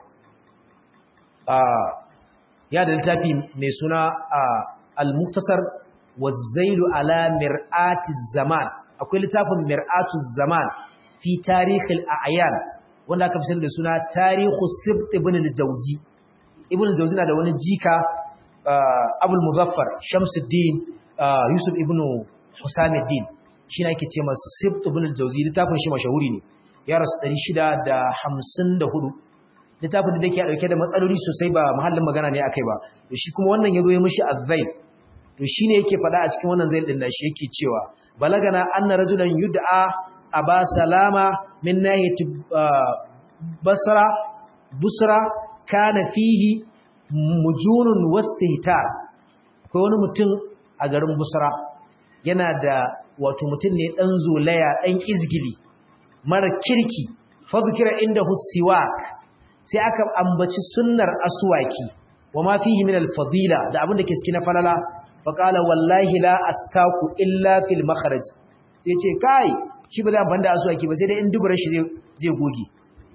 ya da littafi mai suna al-muktasar waz-zailu ala mir'atiz zaman akwai littafin mir'atuz zaman fi tarikh al-a'yan wanda aka fi da suna tarihu sibt ibn al-jawzi ibn al-jawzi na da wani jika abul muzaffar shamsuddin yusuf ibn husamuddin shi ne ake ce masa sibt ibn al-jawzi littafin shi mashahuri ne ya rasu 654 littafin da yake dauke da matsaloli sosai ba mahallin magana ne akai ba shi kuma wannan yazo ya mishi azzail to shine yake faɗa a cikin wannan zail din nashi yake cewa balagana anna rajulan yud'a aba salama min nahiyati busra kana fihi mujunun wastihtar akwai wani mutum a garin busra yana da wato mutum ne dan zolaya dan izgili mara kirki fa zikira inda husiwak sai aka ambaci sunnar aswaki wama fihi min al-fadila da abin da ke cikin falala fa qala wallahi la astaku illa fil makhraj sai ce kai shi ba zai banda aswaki ba sai dai in dubura shi zai goge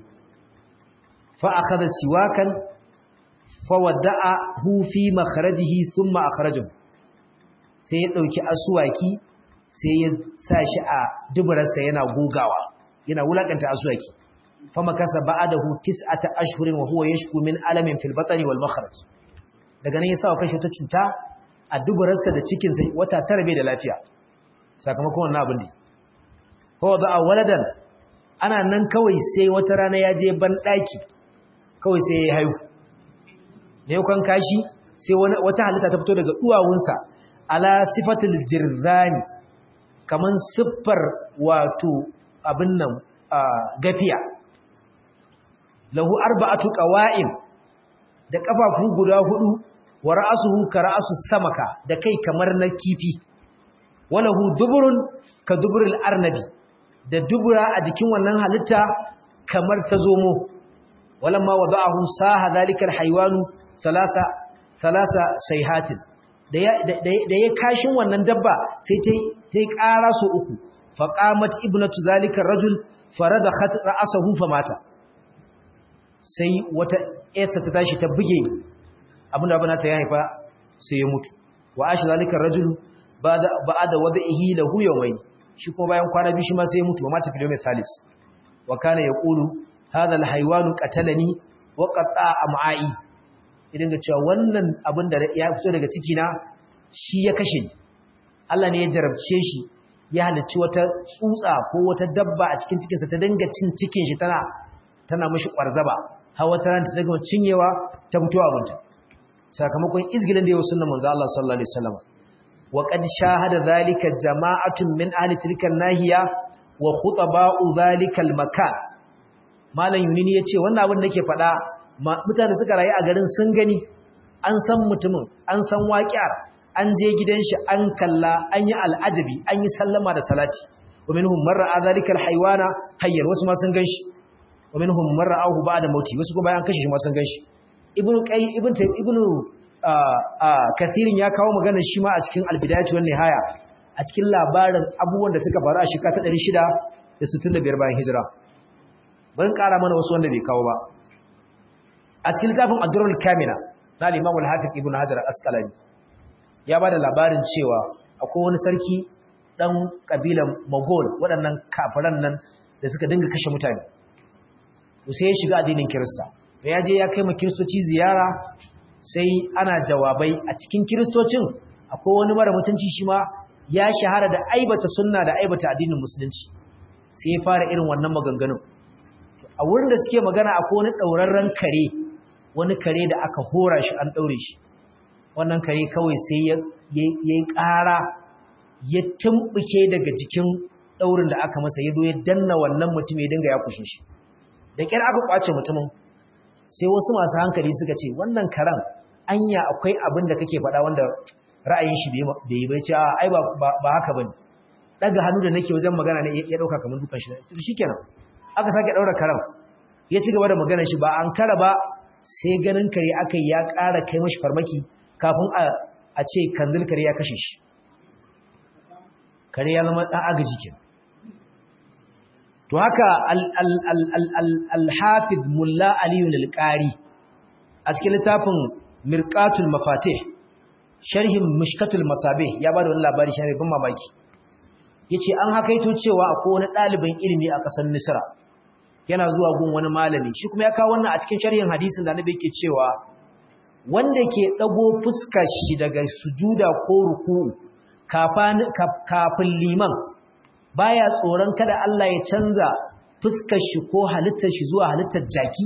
fa akhadha siwakan fa wada'ahu fi makhrajihi thumma akhrajahu sai ya dauki aswaki sai ya sa shi a duburarsa yana gogawa yana wulakanta aswaki fa makasa ba'dahu 9 ashhurin wa huwa yashku min alamin fil batni wal makhraj daga nan ya sa kashi ta cuta a duburarsa da cikin sa wata 9 bai da lafiya sakamakon wannan abin ne ko da waladan ana nan kawai sai wata rana ya je ban daki kawai sai ya haihu ne kan kashi sai wata halitta ta fito daga duwawunsa ala sifatul jirzani kaman siffar wato abin nan gafiya lahu arba'atu qawa'im da kafafu guda hudu wa ra'suhu ka ra'su samaka da kai kamar na kifi walahu duburun ka duburil arnabi da dubura a jikin wannan halitta kamar ta zomo walamma wada'ahu saha zalikal haywanu salasa sayhatin da ya kashin wannan dabba sai tai ƙara so uku faqamat ibnatu zalikar rajul faradakhat ra'sahu famata sai wata esa ta tashi ta buge abinda abana ta haifa sai ya mutu wa ashi zalikar rajul ba'da wad'ihi lahu yawmayn shi kuma bayan kwana biyu shi ma sai ya mutu wa mata fil yawmi thalis wa kana yaqulu hadha alhaywanu qatalani wa qata'a am'a'i idan ga cewa wannan abin da ya fito daga ciki na shi ya kashe ni Allah ne ya jarabce shi ya halicci wata tsutsa ko wata dabba a cikin cikinsa ta dinga cin cikin shi tana mishi kwarzaba har wata ran ta daga cinyewa ta fito abinta sakamakon izgilin da yau sunnan manzo Allah sallallahu alaihi wasallam wa qad shahada zalika jama'atun min ahli tilka nahiya wa khutaba'u zalika al-makan malam yunini yace wannan abin da nake faɗa mutane suka rayu a garin sun gani an san mutumin an san waƙiyar an je gidan shi an kalla an yi al'ajabi an yi sallama da salati wa minhum marra azalika alhaywana hayyan wasu ma sun ganshi wa minhum marra ahu ba'da mauti wasu kuma bayan kashi shi ma sun ganshi ibnu kathirin ya kawo magana shi ma a cikin albidayatu wan nihaya a cikin labarin abubuwan da suka faru a shekara ta 665 bayan hijira ban ƙara mana wasu wanda bai kawo ba a cikin littafin Ad-Durrul Kamina na Imam Al-Hafiz Ibn Hajar Al-Asqalani ya bada labarin cewa akwai wani sarki dan kabilan Mughal waɗannan kafiran nan da suka dinga kashe mutane to sai ya shiga addinin Kirista da yaje ya kai ma Kiristoci ziyara sai ana jawabai a cikin Kiristocin akwai wani mara mutunci shi ma ya shahara da aibata sunna da aibata addinin musulunci sai ya fara irin wannan maganganun a wurin da suke magana akwai wani daurarren kare wani kare da aka hora shi an daure shi wannan kare kawai sai ya yi ƙara ya tumbuke daga jikin daurin da aka masa ya zo ya danna wannan mutum ya dinga ya kushe shi da kyar aka kwace mutumin sai wasu masu hankali suka ce wannan karan anya akwai abin da kake faɗa wanda ra'ayin shi bai yi bai ce ai ba haka bane daga hannu da nake wajen magana ne ya dauka kamar dukan shi to shikenan aka sake daura karam ya ci gaba da magana shi ba an kara ba sai ganin kare aka ya ƙara kai mashi farmaki kafin a ce kanzil kare ya kashe shi kare ya zama ɗan agaji ke to haka al-hafiz mulla aliyun al-qari a cikin littafin mirqatul mafatih sharhin mishkatul masabih ya bada wani labari shi ban mamaki yace an hakaito cewa akwai wani ɗalibin ilimi a ƙasar Misra yana zuwa gun wani malami shi kuma ya kawo wannan a cikin sharhin hadisin da Annabi yake cewa wanda ke dago fuskar shi daga sujuda ko ruku'u kafin liman baya tsoron kada Allah ya canza fuskar shi ko halittar shi zuwa halittar jaki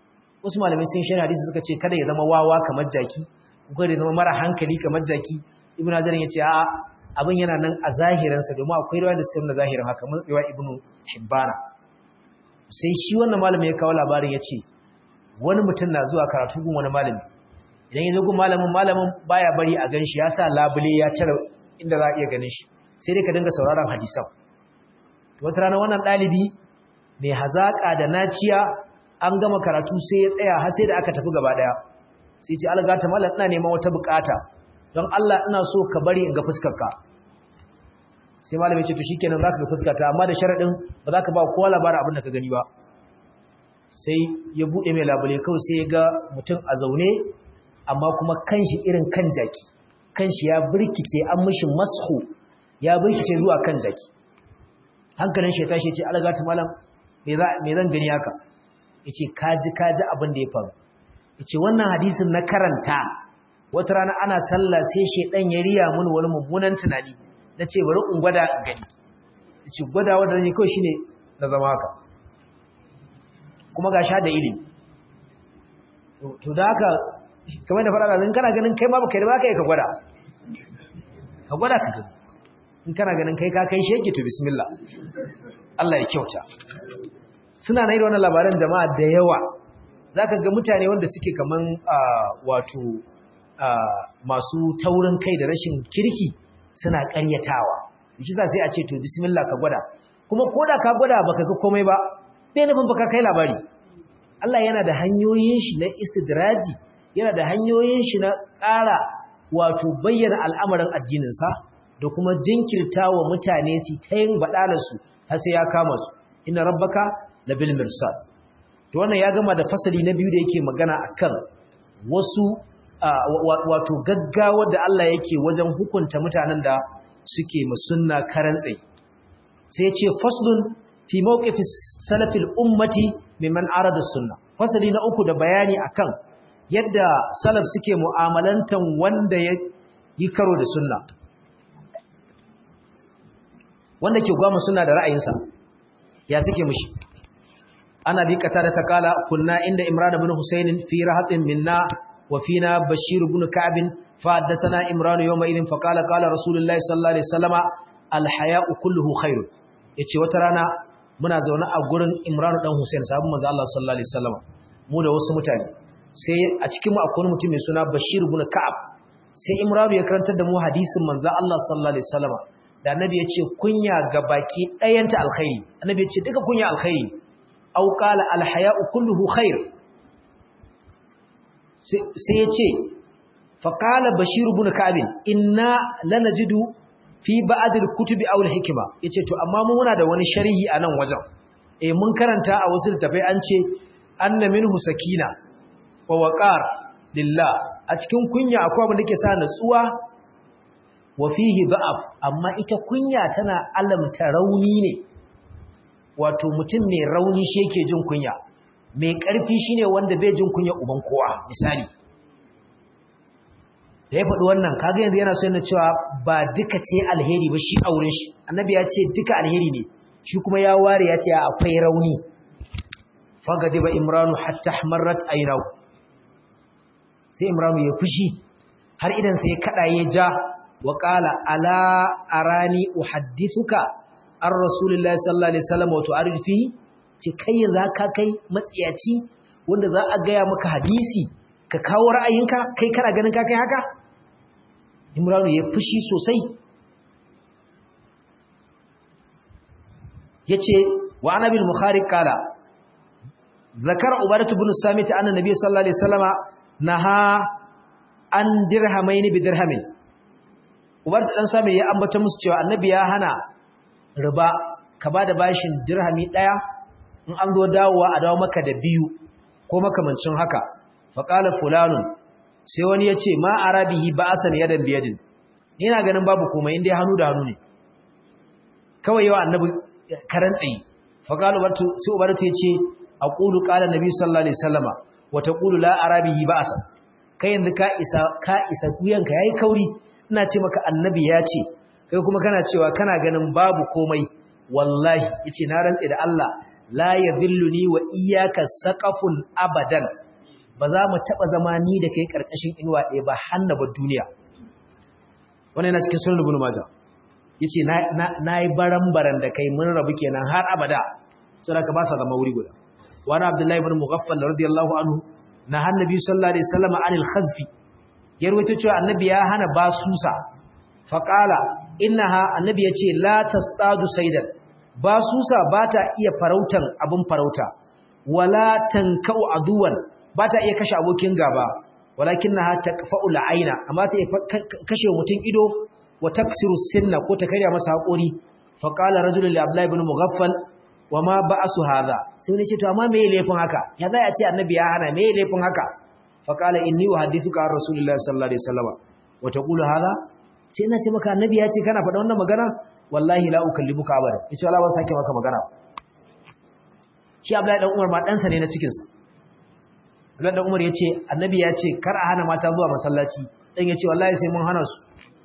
wasu malamai sun sharhi hadisi suka ce kada ya zama wawa kamar jaki ko kada ya zama mara hankali kamar jaki ibnu hajar yace a abin yana nan a zahirin sa domin akwai riwaya da suka nuna zahirin haka mun riwaya ibnu hibbana sai shi wannan malami ya kawo labarin yace wani mutum na zuwa karatu gun wani malami idan yazo gun malamin baya bari a ganshi ya sa labule ya tare inda za a iya ganin shi sai dai ka dinga sauraron hadisan wata rana wannan dalibi mai hazaka da naciya an gama karatu sai ya tsaya har sai da aka tafi gaba daya sai ce algata mallam ina neman wata bukata don Allah ina so ka bari in ga fuskarka sai mallam ya ce to shikenan zaka ga fuskarta amma da sharadin ba za ka ba kowa labarin abin da ka gani ba sai ya bude mai labule kawai sai ya ga mutum a zaune amma kuma kanshi irin kan jaki kanshi ya burkice an mishi mashu ya burkice zuwa kan jaki hankalin shi ya tashi ya ce algata mallam me zan gani haka yace kaji abin da ya faru yace wannan hadisin na karanta wata rana ana sallah sai shedan ya riya mun wani mummunan tunani nace bari in gwada gani yace gwada wanda ne kawai shine na zama haka kuma ga sha da ilimi to da haka kamar da fara zan kana ganin kai ma baka da baka yi ka gwada ka gani in kana ganin kai ka kai shege to bismillah Allah ya kyauta suna na irin wannan labaran jama'a da yawa zaka ga mutane wanda suke kaman wato masu taurin kai da rashin kirki suna ƙaryatawa shi sai a ce to bismillah ka gwada kuma koda ka gwada baka ga komai ba bai nufin baka kai labari Allah yana da hanyoyin shi na istidraji yana da hanyoyin shi na ƙara wato bayyana al'amarin addinin sa da kuma jinkirtawa mutane su ta yin badalarsu har sai ya kama su inna rabbaka labil mirsad to wannan ya gama da fasali na biyu da yake magana akan wasu wato gaggawa da Allah yake wajen hukunta mutanen da suke musunna karantsi sai ya ce faslun fi mawqifis salafil ummati mimman arada sunna fasali na uku da bayani akan yadda salaf suke mu'amalantan wanda ya yi karo da sunna wanda ke gwama sunna da ra'ayinsa ya suke mushi ana bi kata da ta kala kunna inda imran ibn husayn fi rahatin minna wa fina bashir ibn ka'b fa haddathana imran yawma idin fa qala qala rasulullahi sallallahu alaihi wasallama al haya'u kulluhu khair yace wata rana muna zaune a gurin imran dan husayn sahabban manzo Allah sallallahu alaihi wasallama mu da wasu mutane sai a cikin mu akwai mutum mai suna bashir ibn ka'b sai imran ya karantar da mu hadisin manzo Allah sallallahu alaihi wasallama da annabi ya ce kunya ga baki ɗayanta alkhairi annabi ya ce duka kunya alkhairi au qala alhaya'u kulluhu khair sai ya ce fa qala bashir ibn ka'b inna lanajidu fi ba'd alkutubi aw alhikma yace to amma mu muna da wani sharhi a nan wajen mun karanta a wasu littafai an ce anna minhu sakina wa waqar lillah a cikin kunya akwai abin da ke sa natsuwa wa fihi da'af amma ita kunya tana alamta rauni ne wato mutum mai rauni shi yake jin kunya mai ƙarfi shine wanda bai jin kunya uban kowa misali da ya faɗi wannan kaga yanzu yana so yana cewa ba duka ce alheri ba shi auren shi annabi ya ce duka alheri ne shi kuma ya ware ya ce akwai rauni fagadiba imranu hatta ahmarat aynahu sai imranu ya fushi har idan sai kada ya ja وقال ألا أراني أحدثك عن رسول الله صلى الله عليه وسلم وتعرض فيه kai zaka kai matsiyaci wanda za a gaya maka hadisi ka kawo ra'ayinka kai kana ganin ka kai haka Imran ya fushi sosai yace wa anabil bukhari kala zakara ubadah ibn samit anna nabiy sallallahu alaihi wasallama naha an dirhamaini bi dirhamin Ubar dan Sami ya ambata musu cewa Annabi ya hana riba ka bada bashin dirhami daya in an zo dawowa a dawo maka da biyu ko makamancin haka fa qala fulanun sai wani yace ma arabihi ba'asan yadan biyadin ina ganin babu komai inda hannu da hannu ne kawai yawa Annabi karantsi fa qala ubartu sai ubartu yace aqulu qala Nabi sallallahu alaihi wasallama wa taqulu la arabihi ba'asan kai yanzu ka isa kuyanka yayi kauri ina ce maka annabi ya ce kai kuma kana cewa kana ganin babu komai wallahi yace na rantse da Allah la yadhilluni wa iyyaka saqafun abadan ba za mu taba zama ni da kai karkashin inuwa ɗaya ba hannaba duniya wannan yana cikin sunan ibn majah yace na yi baran da kai mun rabu kenan har abada saboda ka ba sa zama wuri guda wa ana abdullahi ibn mughaffal radiyallahu anhu na annabi sallallahu alaihi wasallam anil khazfi ya rawaito cewa annabi ya hana basusa faqala innaha annabi yace la tastadu saydan basusa bata iya farautan abun farauta wala tankau aduwan bata iya kashe abokin gaba walakinnaha taqfa'u al'aina amma ta kashe mutun ido wa taksiru sinna ko ta karya masa hakuri fa qala rajulun li abdullah ibn mughaffal wama ba'su hadha sai ne ce to amma meye laifin haka ya zai a ce annabi ya hana meye laifin haka fa qala inni uhaddithuka an rasulillahi sallallahu alaihi wasallam wa taqulu hadha sai ina ce maka annabi ya ce kana faɗa wannan magana wallahi la ukallibuka abada yace wallahi ban sake maka magana shi abdullah dan umar ma dan sa ne na cikin sa abdullah dan umar yace annabi ya ce kar a hana mata zuwa masallaci dan yace wallahi sai mun hana su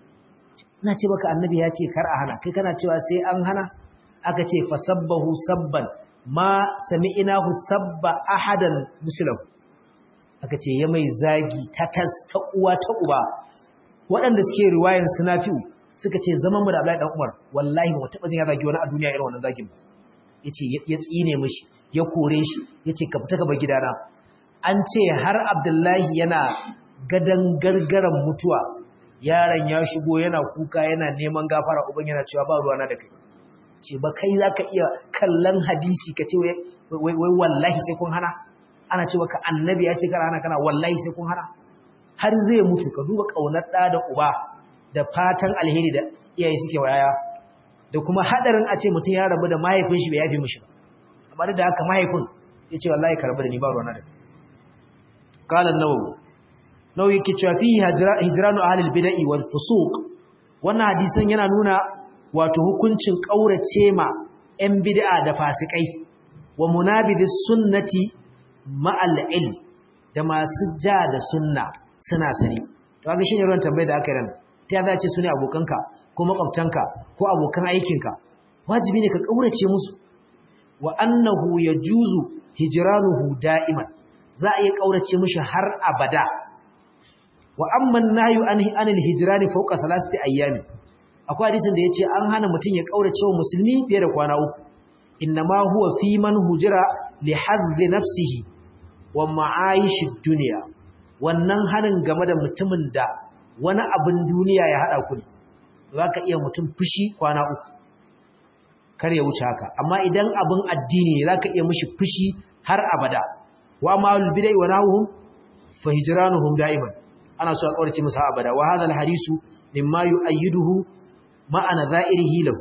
ina ce maka annabi ya ce kar a hana kai kana cewa sai an hana aka ce fasabbahu sabban ma sami'inahu sabba ahadan muslim aka ce ya mai zagi ta uwa ta uba waɗanda suke riwayar sunafi'u suka ce zaman mu da Abdullahi dan Umar wallahi ba taba jin ya zagi wani a duniya irin wannan zagin ba yace ya tsine mishi ya kore shi yace ka fita ka bar gidana an ce har Abdullahi yana gadan gargaran mutuwa yaron ya shigo yana kuka yana neman gafara uban yana cewa ba ruwana da kai ce ba kai zaka iya kallon hadisi kace wai wallahi sai kun hana ana cewa ka annabi ya ce kar hana kana wallahi sai kun hana har zai mutu ka duba kaunar da uba da fatan alheri da iyaye suke wayaya da kuma hadarin a ce mutum ya rabu da mahaifin shi bai yafi mishi amma da haka mahaifin yace wallahi ka rabu da ni ba ruwana da kai qala an-nawawi yake cewa fi hijranu ahlil bid'ah wal fusuq wannan hadisin yana nuna wato hukuncin kaurace ma ɗan bid'a da fasikai wa munabidis sunnati ma'al ilm da masu ja da sunna suna sani to kaga shine ruwan tambayar da aka yi ran ta za ce su ne abokanka ko makwabtanka ko abokan aikinka wajibi ne ka kaurace musu wa annahu yajuzu hijranuhu da'iman za a iya kaurace mishi har abada wa amman nahyu anil hijrani fawqa thalathati ayyami akwai hadisin da yace an hana mutun ya kaurace wa musulmi fiye da kwana uku innama huwa fi man hujira li hadhi nafsihi wa ma'aishi dunya wannan hanin game da mutumin da wani abin duniya ya hada ku zaka iya mutum fushi kwana uku kar ya wuce haka amma idan abin addini ne zaka iya mishi fushi har abada wa ma'al bidai wa nahum fa hijranuhum da'iman ana so a kaurace musu abada wa hadha alhadisu mimma yu'ayyiduhu ma'ana za'irihi lahu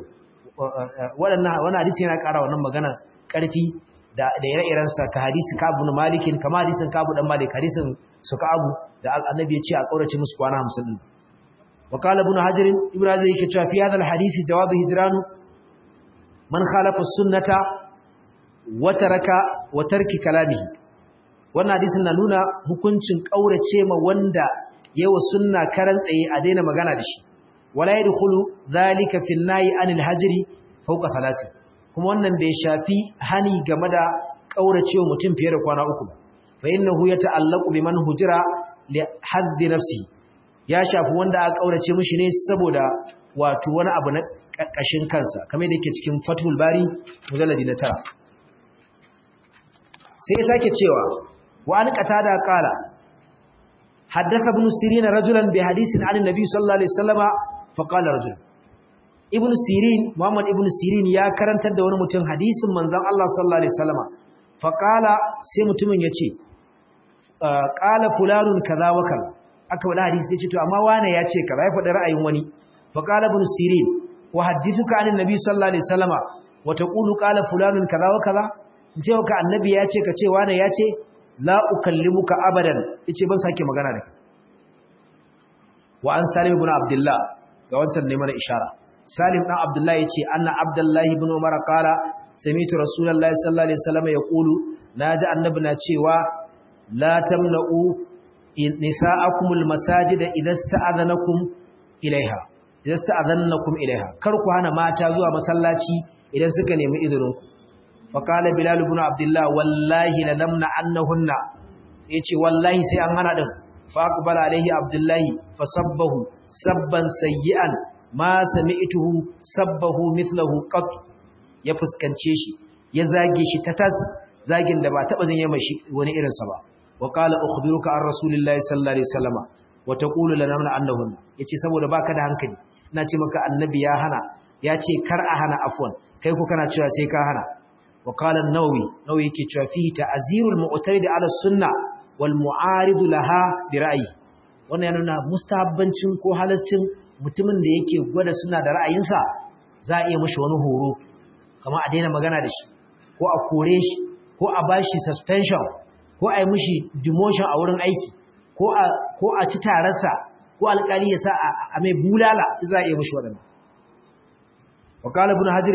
wannan hadisi yana ƙara wannan magana ƙarfi da ire-iren sa ka hadisi Ka'ab ibn Malik kama hadisin Ka'ab dan Malik hadisin su Ka'ab da annabi ya ce a kaurace musu kwana 50 din wa qala ibn Hajar ibn Hajar yake cewa fi hadha alhadisi jawab hijranu man khalafa as-sunnata wa taraka wa tarki kalamihi wannan hadisin na nuna hukuncin kaurace ma wanda yawa sunna karan tsaye a daina magana da shi wala yadkhulu zalika fi an-nahy anil hajri fawqa thalasi kuma wannan bai shafi hani game da kaurace mutum fiye da kwana uku fa innahu yata'allaqu biman hujira li hadd nafsi ya shafi wanda aka kaurace mishi ne saboda wato wani abu na kashin kansa kamar yadda yake cikin Fathul Bari mujalladi na 9 sai sake cewa wa an qatada qala haddatha ibn sirin rajulan bi hadithin an annabi sallallahu alaihi wasallama fa qala rajul ibn sirin muhammad ibn sirin ya karantar da wani mutum hadisin manzon Allah sallallahu alaihi wasallama fa qala sai mutumin yace qala fulanun kaza wa kaza aka wada hadisi yace to amma wane yace kaza ya faɗi ra'ayin wani fa qala ibn sirin wa hadithuka an annabi sallallahu alaihi wasallama wa taqulu qala fulanun kaza wa kaza ce ka annabi ya ce ka ce wane ya ce la ukallimuka abadan yace ban sake magana da kai wa an salim ibn abdullah ga wancan ne mana ishara salim dan abdullah yace anna abdullah ibn umar qala sami'tu rasulullahi sallallahu alaihi wasallam yaqulu naji annabi na cewa la tamna'u nisa'akumul masajida idza sta'adhanakum ilaiha kar ku hana mata zuwa masallaci idan suka nemi izinin faƙala bilal ibn abdullah wallahi la namna annahunna yace wallahi sai an hana din fa aqbala alaihi abdullahi fasabbahu sabban sayyi'an ma sami'tuhu sabbahu mithluhu qat, ya fuskance shi ya zage shi tatas zagin da ba taba zan yi mashi wani irin sa ba. wa qala ukhbiruka an rasulillahi sallallahu alaihi wasallama wa taqulu lana min annahun, yace saboda baka da hankali ina ce maka annabi ya hana, ya ce kar a hana afwan, kai ko kana cewa sai ka hana. wa qala an-nawawi yake cewa fihi ta'zirul mu'tarid ala sunna wal mu'arid laha bi ra'yi, wannan yana nuna mustahabbancin ko halaccin mutumin da yake gwada suna da ra'ayinsa za a iya mashi wani horo, kamar a daina magana da shi ko a kore shi ko a bashi suspension ko a yi mishi demotion a wurin aiki ko a ci tararsa ko alƙali ya sa a mai bulala za a iya mishi waɗanda. wa qala ibn hajar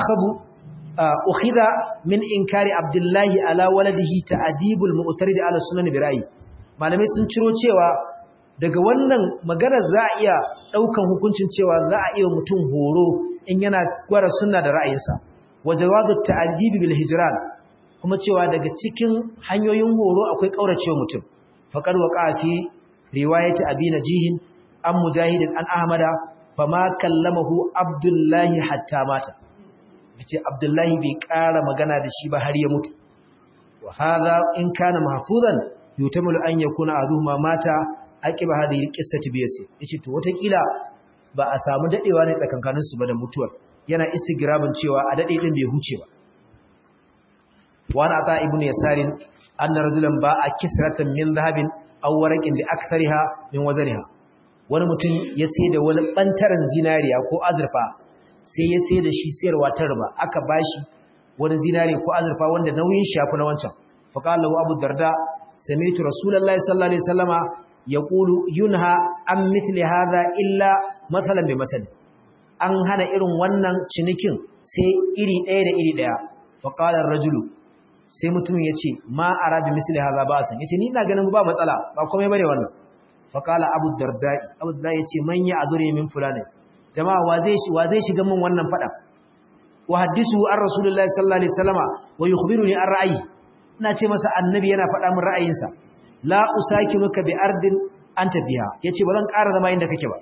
ukhidha min inkari abdullahi ala waladihi ta'dibul mu'tarid ala sunan bi ra'yi, malamai sun ciro cewa daga wannan maganar za a iya ɗaukan hukuncin cewa za a iya mutum horo in yana gwara sunna da ra'ayinsa, wa jawazu ta'dibi bil hijran, kuma cewa daga cikin hanyoyin horo akwai kauracewa mutum. faqad waqa fi riwayati abi najihin an mujahid an ahmada fama kallamahu abdullahi hatta mata, yace abdullahi bai ƙara magana da shi ba har ya mutu. wa hadha in kana mahfuzan yutamalu an yakuna aduhuma mata aqiba hadhihi alqissati biyasi, yace to wata kila ba a samu dadewa ne tsakankanin su ba da mutuwar, yana istigrabin cewa a dade din bai huce ba. wa ana ta ibnu yasarin anna rajulan ba'a kisratan min dhahabin aw waraqin bi akthariha min wazniha, wani mutum ya sai da wani bantaran zinariya ko azurfa, sai ya sai da shi sayarwa ta riba, aka bashi wani zinari ko azurfa wanda nauyin shi yafi na wancan. fa qala abu darda sami'tu rasulullahi sallallahu alaihi wasallama yaqulu yunha an mithli hadha illa mathalan bi masal, an hana irin wannan cinikin sai iri ɗaya da iri ɗaya. fa qala ar-rajulu, sai mutumin yace ma ara bi misli hadha ba san, yace ni ina ganin ba matsala ba komai bane wannan. fa qala abu darda yace man ya azuri min fulani, jama'a wa zai shiga min wannan fada. wa hadisu an rasulullahi sallallahu alaihi wasallama wa yukhbiruni an ra'ayi, ina ce masa annabi yana faɗa min ra'ayinsa. la usakinuka bi ardin anta biha, yace ba zan ƙara zama inda kake ba.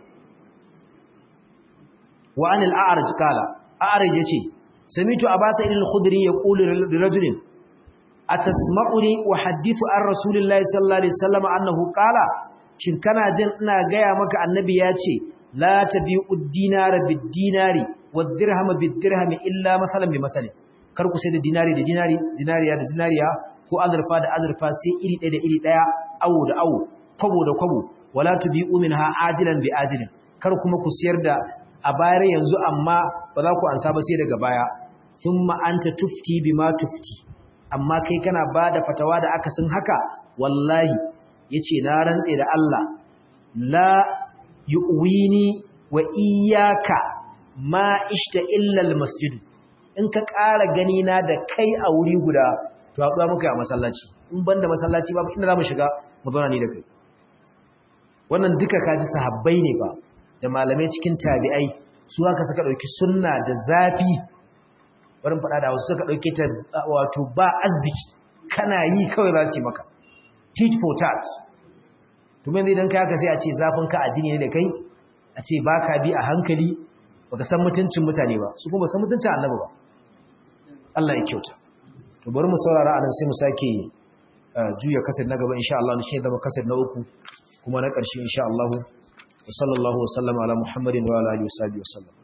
wa anil a'raj qala, a'raj yace samitu abasa ibn al-khudri yaqulu li rajulin atasma'uni uhaddithu an rasulillahi sallallahu alaihi wasallam annahu qala, shin kana jin ina gaya maka annabi yace la tabi'u ad-dinara bid-dinari wad-dirhama bid-dirhami illa masalan bi masalin, kar ku sai da dinari da dinari, zinariya da zinariya ko azurfa da azurfa sai iri ɗaya da iri ɗaya, awo da awo, kwabo da kwabo. wala tubi'u minha ajilan bi ajilin, kar kuma ku siyar da a bayar yanzu amma ba za ku ansa ba sai daga baya. thumma anta tufti bima tufti, amma kai kana bada fatawa da aka san haka, wallahi yace na rantse da Allah la yu'wini wa iyyaka ma ishta illa al-masjid, in ka ƙara gani na da kai a wuri guda to haɗuwa muka a masallaci, in banda masallaci babu inda zamu shiga mu zauna ni da kai. wannan duka kaji sahabbai ne ba da malamai cikin tabi'ai, su haka suka dauki sunna da zafi, barin fada da wasu suka dauke ta wato ba arziki, kana yi kawai za su yi maka tit for tat. to me idan kai haka sai a ce zafin ka addini ne da kai, a ce baka bi a hankali, baka san mutuncin mutane ba, su kuma san mutuncin annabi ba. Allah ya kyauta. to bari mu saurara anan sai mu sake juya kasar na gaba insha Allah, shi ne zama kasar na uku kuma na ƙarshe insha Allah. wa sallallahu wa sallama ala Muhammadin wa ala alihi wa sahbihi wa sallam.